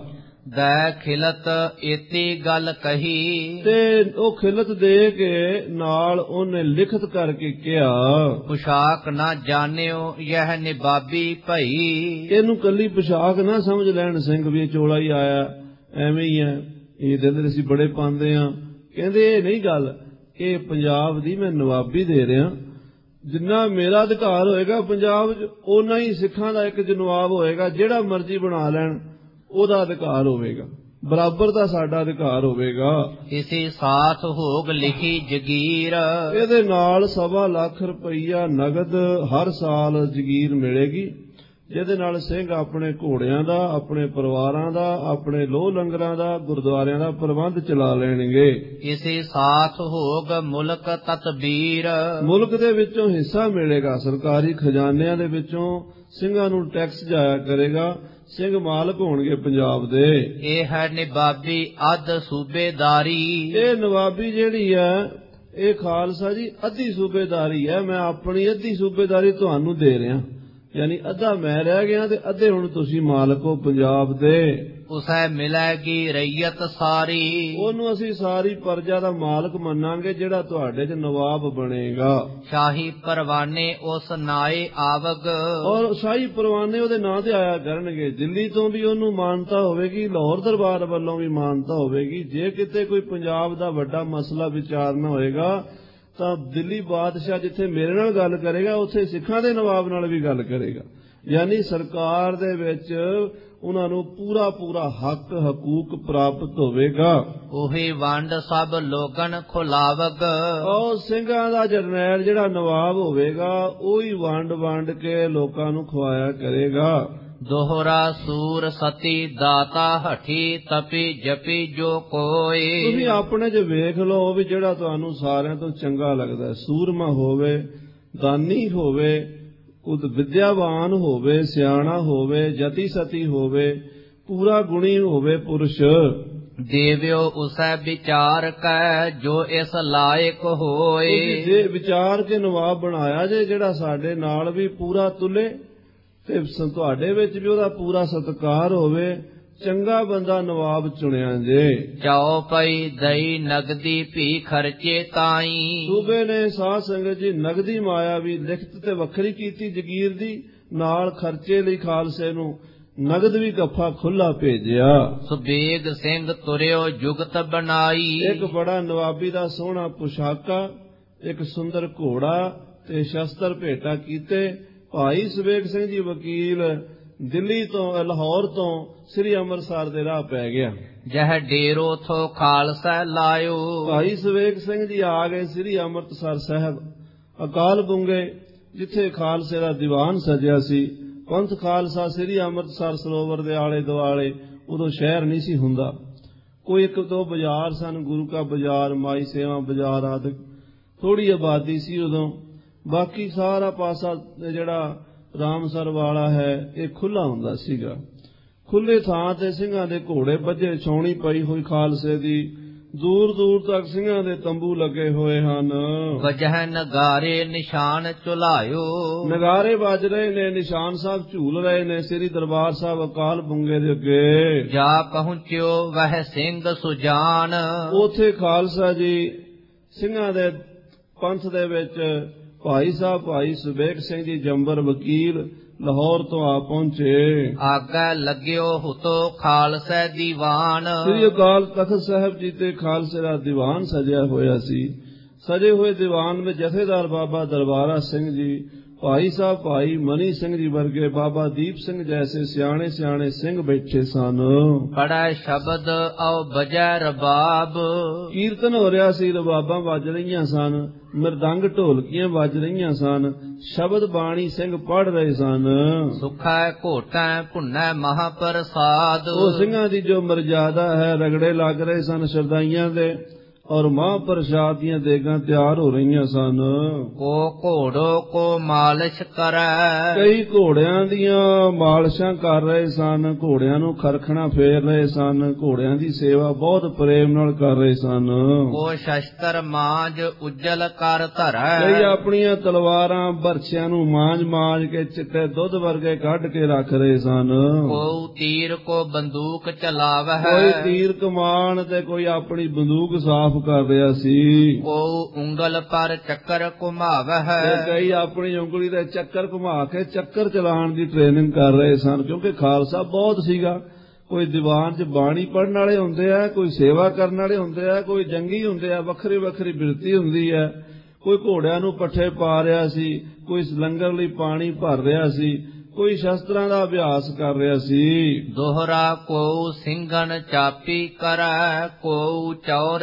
ਦੈ ਖਿਲਤ ਏਤੀ ਗੱਲ ਕਹੀ, ਤੇ ਉਹ ਖਿਲਤ ਦੇ ਕੇ ਨਾਲ ਉਹਨੇ ਲਿਖਤ ਕਰਕੇ ਕਿਹਾ, ਪੁਸ਼ਾਕ ਨਾ ਜਾਣਿਓ ਯਹ ਨਿਬਾਬੀ ਭਈ। ਇਹਨੂੰ ਕੱਲੀ ਪੁਸ਼ਾਕ ਨਾ ਸਮਝ ਲੈਣ ਸਿੰਘ ਵੀ ਇਹ ਚੋਲਾ ਹੀ ਆਇਆ, ਐਵੇਂ ਹੀ ਹੈ, ਇਹ ਦਿਨ ਅਸੀਂ ਬੜੇ ਪਾਉਂਦੇ ਆ। ਕਹਿੰਦੇ ਇਹ ਨਹੀਂ ਗੱਲ, ਇਹ ਪੰਜਾਬ ਦੀ ਮੈਂ ਨਵਾਬੀ ਦੇ ਰਿਹਾ, ਜਿੰਨਾ ਮੇਰਾ ਅਧਿਕਾਰ ਹੋਏਗਾ ਪੰਜਾਬ 'ਚ ਓਨਾ ਹੀ ਸਿੱਖਾਂ ਦਾ ਇੱਕ ਨਵਾਬ ਹੋਏਗਾ, ਜਿਹੜਾ ਮਰਜ਼ੀ ਬਣਾ ਲੈਣ ਉਹਦਾ ਅਧਿਕਾਰ ਹੋਵੇਗਾ, ਬਰਾਬਰ ਦਾ ਸਾਡਾ ਅਧਿਕਾਰ ਹੋਵੇਗਾ। ਇਸੇ ਸਾਥ ਹੋਗ ਲਿਖੀ ਜਗੀਰ, ਇਹਦੇ ਨਾਲ 1.25 ਲੱਖ ਰੁਪਈਆ ਨਗਦ ਹਰ ਸਾਲ ਜਗੀਰ ਮਿਲੇਗੀ, ਜਿਹਦੇ ਨਾਲ ਸਿੰਘ ਆਪਣੇ ਘੋੜਿਆਂ ਦਾ, ਆਪਣੇ ਪਰਿਵਾਰਾਂ ਦਾ, ਆਪਣੇ ਲੋਹ ਲੰਗਰਾਂ ਦਾ, ਗੁਰਦੁਆਰਿਆਂ ਦਾ ਪ੍ਰਬੰਧ ਚਲਾ ਲੈਣਗੇ। ਇਸੇ ਸਾਥ ਹੋਗ ਮੁਲਕ ਤਤਬੀਰ, ਮੁਲਕ ਦੇ ਵਿੱਚੋਂ ਹਿੱਸਾ ਮਿਲੇਗਾ, ਸਰਕਾਰੀ ਖਜ਼ਾਨਿਆਂ ਦੇ ਵਿੱਚੋਂ ਸਿੰਘਾਂ ਨੂੰ ਟੈਕਸ ਜਾਇਆ ਕਰੇਗਾ, ਸਿੰਘ ਮਾਲਕ ਹੋਣਗੇ ਪੰਜਾਬ ਦੇ। ਇਹ ਹੈ ਨਿਬਾਬੀ ਅੱਧ ਸੂਬੇਦਾਰੀ, ਇਹ ਨਵਾਬੀ ਜਿਹੜੀ ਹੈ ਇਹ ਖਾਲਸਾ ਜੀ ਅੱਧੀ ਸੂਬੇਦਾਰੀ ਹੈ, ਮੈਂ ਆਪਣੀ ਅੱਧੀ ਸੂਬੇਦਾਰੀ ਤੁਹਾਨੂੰ ਦੇ ਰਿਹਾ, ਯਾਨੀ ਅੱਧਾ ਮੈਂ ਰਹਿ ਗਿਆ ਤੇ ਅੱਧੇ ਹੁਣ ਤੁਸੀਂ ਮਾਲਕ ਹੋ ਪੰਜਾਬ ਦੇ। ਉਸੈ ਮਿਲੇਗੀ ਰਈਅਤ ਸਾਰੀ, ਉਹਨੂੰ ਅਸੀਂ ਸਾਰੀ ਪ੍ਰਜਾ ਦਾ ਮਾਲਕ ਮੰਨਾਂਗੇ ਜਿਹੜਾ ਤੁਹਾਡੇ 'ਚ ਨਵਾਬ ਬਣੇਗਾ। ਸ਼ਾਹੀ ਪਰਵਾਨੇ ਉਸ ਨਾਏ ਆਵਗ, ਔਰ ਸ਼ਾਹੀ ਪਰਵਾਨੇ ਉਹਦੇ ਨਾਂ ਤੇ ਆਇਆ ਕਰਨਗੇ। ਦਿੱਲੀ ਤੋਂ ਵੀ ਉਹਨੂੰ ਮਾਨਤਾ ਹੋਵੇਗੀ, ਲਾਹੌਰ ਦਰਬਾਰ ਵੱਲੋਂ ਵੀ ਮਾਨਤਾ ਹੋਵੇਗੀ। ਜੇ ਕਿਤੇ ਕੋਈ ਪੰਜਾਬ ਦਾ ਵੱਡਾ ਮਸਲਾ ਵਿਚਾਰਨਾ ਹੋਏਗਾ ਤਾਂ ਦਿੱਲੀ ਬਾਦਸ਼ਾਹ ਜਿੱਥੇ ਮੇਰੇ ਨਾਲ ਗੱਲ ਕਰੇਗਾ ਉੱਥੇ ਸਿੱਖਾਂ ਦੇ ਨਵਾਬ ਨਾਲ ਵੀ ਗੱਲ ਕਰੇਗਾ, ਯਾਨੀ ਸਰਕਾਰ ਦੇ ਵਿੱਚ ਉਹਨਾਂ ਨੂੰ ਪੂਰਾ ਪੂਰਾ ਹੱਕ ਹਕੂਕ ਪ੍ਰਾਪਤ ਹੋਵੇਗਾ। ਉਹੀ ਵੰਡ ਸਭ ਲੋਗਨ ਖੁਲਾਵਗ, ਉਹ ਸਿੰਘਾਂ ਦਾ ਜਰਨੈਲ ਜਿਹੜਾ ਨਵਾਬ ਹੋਵੇਗਾ ਉਹੀ ਵੰਡ ਕੇ ਲੋਕਾਂ ਨੂੰ ਖਵਾਇਆ ਕਰੇਗਾ। ਦੋਹਰਾ ਸੂਰ ਸਤੀ ਦਾਤਾ ਹਠੀ ਤਪੀ ਜਪੀ ਜੋ ਕੋਈ। ਤੁਸੀਂ ਆਪਣੇ 'ਚ ਵੇਖ ਲਓ ਵੀ ਜਿਹੜਾ ਤੁਹਾਨੂੰ ਸਾਰਿਆਂ ਤੋਂ ਚੰਗਾ ਲੱਗਦਾ, ਸੂਰਮਾ ਹੋਵੇ, ਦਾਨੀ ਹੋਵੇ, ਉਦ ਵਿਦਿਆਵਾਨ ਹੋਵੇ, ਸਿਆਣਾ ਹੋਵੇ, ਜਤੀ ਸਤੀ ਹੋਵੇ, ਪੂਰਾ ਗੁਣੀ ਹੋਵੇ ਪੁਰਸ਼। ਦੇਵਿਓ ਉਸੈ ਵਿਚਾਰ ਕੈ ਜੋ ਇਸ ਲਾਇਕ ਹੋਏ। ਜੇ ਵਿਚਾਰ ਕੇ ਨਵਾਬ ਬਣਾਇਆ ਜੇ ਜਿਹੜਾ ਸਾਡੇ ਨਾਲ ਵੀ ਪੂਰਾ ਤੁਲੇ ਤੇ ਤੁਹਾਡੇ ਵਿੱਚ ਵੀ ਉਹਦਾ ਪੂਰਾ ਸਤਿਕਾਰ ਹੋਵੇ, ਚੰਗਾ ਬੰਦਾ ਨਵਾਬ ਚੁਣਿਆ ਜੇ। ਚਾਉ ਪਈ ਦਈ ਨਗਦੀ ਭੀ ਖਰਚੇ ਤਾਈ। ਸੂਬੇ ਨੇ ਸਾਧ ਸੰਗਤ ਜੀ ਨਗਦੀ ਮਾਇਆ ਵੀ ਲਿਖਤ ਤੇ ਵੱਖਰੀ ਕੀਤੀ ਜਗੀਰ ਦੀ, ਨਾਲ ਖਰਚੇ ਲਈ ਖਾਲਸੇ ਨੂੰ ਨਗਦ ਵੀ ਗੱਫਾ ਖੁੱਲਾ ਭੇਜਿਆ। ਸੁਬੇਗ ਸਿੰਘ ਤੁਰਿਓ ਜੁਗਤ ਬਣਾਈ। ਇੱਕ ਬੜਾ ਨਵਾਬੀ ਦਾ ਸੋਹਣਾ ਪੁਸ਼ਾਕਾ, ਇੱਕ ਸੁੰਦਰ ਘੋੜਾ ਤੇ ਸ਼ਸਤਰ ਭੇਟਾ ਕੀਤੇ। ਭਾਈ ਸੁਬੇਗ ਸਿੰਘ ਜੀ ਵਕੀਲ ਦਿੱਲੀ ਤੋਂ, ਲਾਹੌਰ ਤੋਂ ਸ੍ਰੀ ਅੰਮ੍ਰਿਤਸਰ ਦੇ ਰਾਹ ਪੈ ਗਿਆ। ਜਹ ਡੇਰੋ ਥੋ ਖਾਲਸਾ ਲਾਇਓ। ਭਾਈ ਸੁਬੇਗ ਸਿੰਘ ਜੀ ਆ ਗਏ ਸ੍ਰੀ ਅੰਮ੍ਰਿਤਸਰ ਸਾਹਿਬ ਅਕਾਲ ਬੁੰਗੇ, ਜਿੱਥੇ ਖਾਲਸੇ ਦਾ ਦੀਵਾਨ ਸਜਿਆ ਸੀ। ਪੰਥ ਖਾਲਸਾ ਸ੍ਰੀ ਅੰਮ੍ਰਿਤਸਰ ਸਰੋਵਰ ਦੇ ਆਲੇ ਦੁਆਲੇ, ਉਦੋਂ ਸ਼ਹਿਰ ਨਹੀਂ ਸੀ ਹੁੰਦਾ, ਕੋਈ ਇੱਕ ਦੋ ਬਾਜ਼ਾਰ ਸਨ, ਗੁਰੂ ਕਾ ਬਾਜ਼ਾਰ, ਮਾਈ ਸੇਵਾ ਬਾਜ਼ਾਰ ਆਦਿ, ਥੋੜੀ ਆਬਾਦੀ ਸੀ ਉਦੋਂ। ਬਾਕੀ ਸਾਰਾ ਪਾਸਾ ਜਿਹੜਾ ਰਾਮਸਰ ਵਾਲਾ ਹੈ ਇਹ ਖੁੱਲਾ ਹੁੰਦਾ ਸੀਗਾ। ਖੁੱਲੇ ਥਾਂ ਤੇ ਸਿੰਘਾਂ ਦੇ ਘੋੜੇ ਬੱਝੇ, ਛਾਉਣੀ ਪਈ ਹੋਈ ਖਾਲਸੇ ਦੀ, ਦੂਰ ਦੂਰ ਤੱਕ ਸਿੰਘਾਂ ਦੇ ਤੰਬੂ ਲੱਗੇ ਹੋਏ ਹਨ। ਵਜਹ ਨਗਾਰੇ ਨਿਸ਼ਾਨ ਝੁਲਾਇਓ। ਨਗਾਰੇ ਵੱਜ ਰਹੇ ਨੇ, ਨਿਸ਼ਾਨ ਸਾਹਿਬ ਝੂਲ ਰਹੇ ਨੇ ਸ੍ਰੀ ਦਰਬਾਰ ਸਾਹਿਬ ਅਕਾਲ ਬੁੰਗੇ ਦੇ ਅੱਗੇ। ਜਾ ਪਹੁੰਚਿਓ ਵਹ ਸਿੰਘ ਸੁਜਾਨ। ਉਥੇ ਖਾਲਸਾ ਜੀ ਸਿੰਘਾਂ ਦੇ ਪੰਥ ਦੇ ਵਿੱਚ ਭਾਈ ਸਾਹਿਬ ਭਾਈ ਸੁਬੇਗ ਸਿੰਘ ਜੀ ਜੰਬਰ ਵਕੀਲ ਲਾਹੌਰ ਤੋਂ ਆ ਪਹੁੰਚੇ। ਆਗਾ ਲੱਗਿਓ ਹੁਤੋ ਖਾਲਸਾ ਦੀਵਾਨ। ਸ੍ਰੀ ਅਕਾਲ ਤਖ਼ਤ ਸਾਹਿਬ ਜੀ ਤੇ ਖਾਲਸੇ ਦਾ ਦੀਵਾਨ ਸਜਿਆ ਹੋਇਆ ਸੀ। ਸਜੇ ਹੋਏ ਦੀਵਾਨ ਵਿੱਚ ਜਥੇਦਾਰ ਬਾਬਾ ਦਰਬਾਰਾ ਸਿੰਘ ਜੀ, ਭਾਈ ਸਾਹਿਬ ਭਾਈ ਮਨੀ ਸਿੰਘ ਜੀ ਵਰਗੇ, ਬਾਬਾ ਦੀਪ ਸਿੰਘ ਜੈਸੇ ਸਿਆਣੇ ਸਿਆਣੇ ਸਿੰਘ ਬੈਠੇ ਸਨ। ਪੜ੍ਹੈ ਸ਼ਬਦ ਔ ਬਜੈ ਰਬਾਬ। ਕੀਰਤਨ ਹੋ ਰਿਹਾ ਸੀ, ਰਬਾਬਾਂ ਵੱਜ ਰਹੀਆਂ ਸਨ, ਮਿਰਦੰਗ ਢੋਲਕੀਆਂ ਵੱਜ ਰਹੀਆਂ ਸਨ, ਸ਼ਬਦ ਬਾਣੀ ਸਿੰਘ ਪੜ੍ਹ ਰਹੇ ਸਨ। ਸੁਖੈ ਘੋਟੈ ਭੁੰਨੈ ਮਹਾਪ੍ਰਸਾਦ। ਉਹ ਸਿੰਘਾਂ ਦੀ ਜੋ ਮਰਜ਼ਾਦਾ ਹੈ, ਰਗੜੇ ਲੱਗ ਰਹੇ ਸਨ ਸ਼ਰਦਾਈਆਂ ਦੇ, ਔਰ ਮਹਾਂਪ੍ਰਸਾਦ ਦੀਆਂ ਦੇਗਾਂ ਤਿਆਰ ਹੋ ਰਹੀਆਂ ਸਨ। ਕੋ ਘੋੜੋ ਕੋ ਮਾਲਿਸ਼ ਕਰੈ, ਕਈ ਘੋੜਿਆਂ ਦੀਆਂ ਮਾਲਸ਼ਾਂ ਕਰ ਰਹੇ ਸਨ, ਘੋੜਿਆਂ ਨੂੰ ਖਰਖਣਾ ਫੇਰ ਰਹੇ ਸਨ, ਘੋੜਿਆਂ ਦੀ ਸੇਵਾ ਬਹੁਤ ਪ੍ਰੇਮ ਨਾਲ ਕਰ ਰਹੇ ਸਨ। ਕੋ ਸ਼ਸਤਰ ਮਾਂਜ ਉਜਲ ਕਰ ਧਰੈ, ਕਈ ਆਪਣੀਆਂ ਤਲਵਾਰਾਂ ਬਰਛਿਆਂ ਨੂੰ ਮਾਂਜ ਕੇ ਚਿੱਟੇ ਦੁੱਧ ਵਰਗੇ ਕੱਢ ਕੇ ਰੱਖ ਰਹੇ ਸਨ। ਕੋ ਤੀਰ ਕੋ ਬੰਦੂਕ ਚਲਾਵਹਿ, ਕੋਈ ਤੀਰ ਕਮਾਨ ਤੇ ਕੋਈ ਆਪਣੀ ਬੰਦੂਕ ਸਾਫ਼ ਕਰ ਰਿਹਾ ਸੀ। ਕੋ ਉਂਗਲ ਪਰ ਚੱਕਰ ਘੁਮਾਵਹਿ, ਤੇ ਕਈ ਆਪਣੀ ਉਂਗਲੀ ਦੇ ਚੱਕਰ ਘੁਮਾ ਕੇ ਚੱਕਰ ਚਲਾਉਣ ਦੀ ਟ੍ਰੇਨਿੰਗ ਕਰ ਰਹੇ ਸਨ, ਕਿਉਂਕਿ ਖਾਲਸਾ ਬਹੁਤ ਸੀਗਾ। ਕੋਈ ਦੀਵਾਨ 'ਚ ਬਾਣੀ ਪੜ੍ਹਨ ਵਾਲੇ ਹੁੰਦੇ ਆ, ਕੋਈ ਸੇਵਾ ਕਰਨ ਵਾਲੇ ਹੁੰਦੇ ਆ, ਕੋਈ ਜੰਗੀ ਹੁੰਦੇ ਆ, ਵੱਖਰੀ ਵੱਖਰੀ ਬਿਰਤੀ ਹੁੰਦੀ ਹੈ। ਕੋਈ ਘੋੜਿਆਂ ਨੂੰ ਪੱਠੇ ਪਾ ਰਿਹਾ ਸੀ, ਕੋਈ ਲੰਗਰ ਲਈ ਪਾਣੀ ਭਰ ਰਿਹਾ ਸੀ, ਕੋਈ ਸ਼ਸਤਰਾਂ ਦਾ ਅਭਿਆਸ ਕਰ ਰਿਹਾ ਸੀ। ਦੋਹਰਾ ਕੋ ਸਿੰਘਨ ਚਾਪੀ ਕਰੈ, ਕੋ ਚੌਰ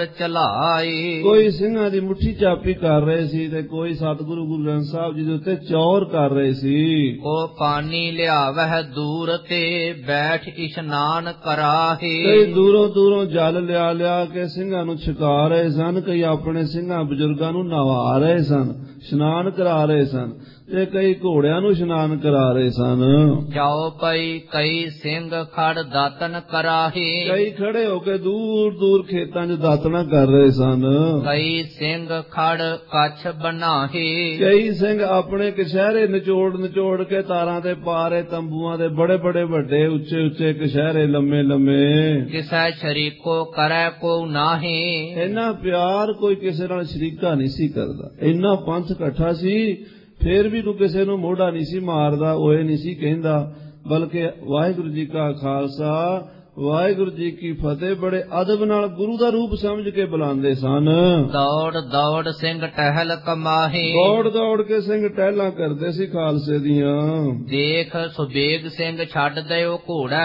ਚਲਾਈ, ਕੋਈ ਸਿੰਘਾਂ ਦੀ ਮੁੱਠੀ ਚਾਪੀ ਕਰ ਰਹੇ ਸੀ ਤੇ ਕੋਈ ਸਤਿਗੁਰੂ ਗੁਰੂ ਗ੍ਰੰਥ ਸਾਹਿਬ ਜੀ ਦੇ ਉੱਤੇ ਚੌਰ ਕਰ ਰਹੇ ਸੀ। ਕੋ ਪਾਣੀ ਲਿਆਵਹਿ ਦੂਰ ਤੇ, ਬੈਠ ਇਸ਼ਨਾਨ ਕਰਾਹੇ, ਕਈ ਦੂਰੋਂ ਜਲ ਲਿਆ ਕੇ ਸਿੰਘਾਂ ਨੂੰ ਛਕਾ ਰਹੇ ਸਨ, ਕਈ ਆਪਣੇ ਸਿੰਘਾਂ ਬਜ਼ੁਰਗਾਂ ਨੂੰ ਨਵਾ ਰਹੇ ਸਨ, ਇਸ਼ਨਾਨ ਕਰਾ ਰਹੇ ਸਨ, ਤੇ ਕਈ ਘੋੜਿਆਂ ਨੂੰ ਇਸ਼ਨਾਨ ਕਰਾ ਰਹੇ ਸਨ। ਜਾਓ ਪਈ ਕਈ ਸਿੰਘ ਖੜ ਦਾਤਨ ਕਰਾਹੇ, ਕਈ ਖੜੇ ਹੋ ਕੇ ਦੂਰ ਖੇਤਾਂ 'ਚ ਦਾਤਣਾ ਕਰ ਰਹੇ ਸਨ। ਕਈ ਸਿੰਘ ਖੜ ਕੱਛ ਬਨਾਹੇ, ਕਈ ਸਿੰਘ ਆਪਣੇ ਕਛਹਿਰੇ ਨਿਚੋੜ ਕੇ ਤਾਰਾਂ ਤੇ ਪਾ ਰਹੇ, ਤੰਬੂਆਂ ਦੇ ਬੜੇ ਵੱਡੇ ਉੱਚੇ ਕਛਹਿਰੇ ਲੰਮੇ। ਕਿਸੈ ਸ਼ਰੀਕੋ ਕਰੈ ਕੋ ਨਾਹੀ, ਇੰਨਾ ਪਿਆਰ ਕੋਈ ਕਿਸੇ ਨਾਲ ਸ਼ਰੀਕਾ ਨਹੀਂ ਸੀ ਕਰਦਾ। ਇੰਨਾ ਪੰਥ ਇਕੱਠਾ ਸੀ, ਫੇਰ ਵੀ ਕੋਈ ਕਿਸੇ ਨੂੰ ਮੋਢਾ ਨਹੀਂ ਸੀ ਮਾਰਦਾ, ਓਏ ਨਹੀਂ ਸੀ ਕਹਿੰਦਾ, ਬਲਕਿ ਵਾਹਿਗੁਰੂ ਜੀ ਕਾ ਖਾਲਸਾ ਵਾਹਿਗੁਰੂ ਜੀ ਕੀ ਫਤਿਹ ਬੜੇ ਅਦਬ ਨਾਲ ਗੁਰੂ ਦਾ ਰੂਪ ਸਮਝ ਕੇ ਬੁਲਾਉਂਦੇ ਸਨ। ਦੌੜ ਸਿੰਘ ਟਹਿਲ ਕਮਾਹੇ, ਦੌੜ ਕੇ ਸਿੰਘ ਟਹਿਲਾਂ ਕਰਦੇ ਸੀ ਖਾਲਸੇ ਦੀਆਂ। ਦੇਖ ਸੁਬੇਗ ਸਿੰਘ ਛੱਡ ਦਿਓ ਘੋੜਾ,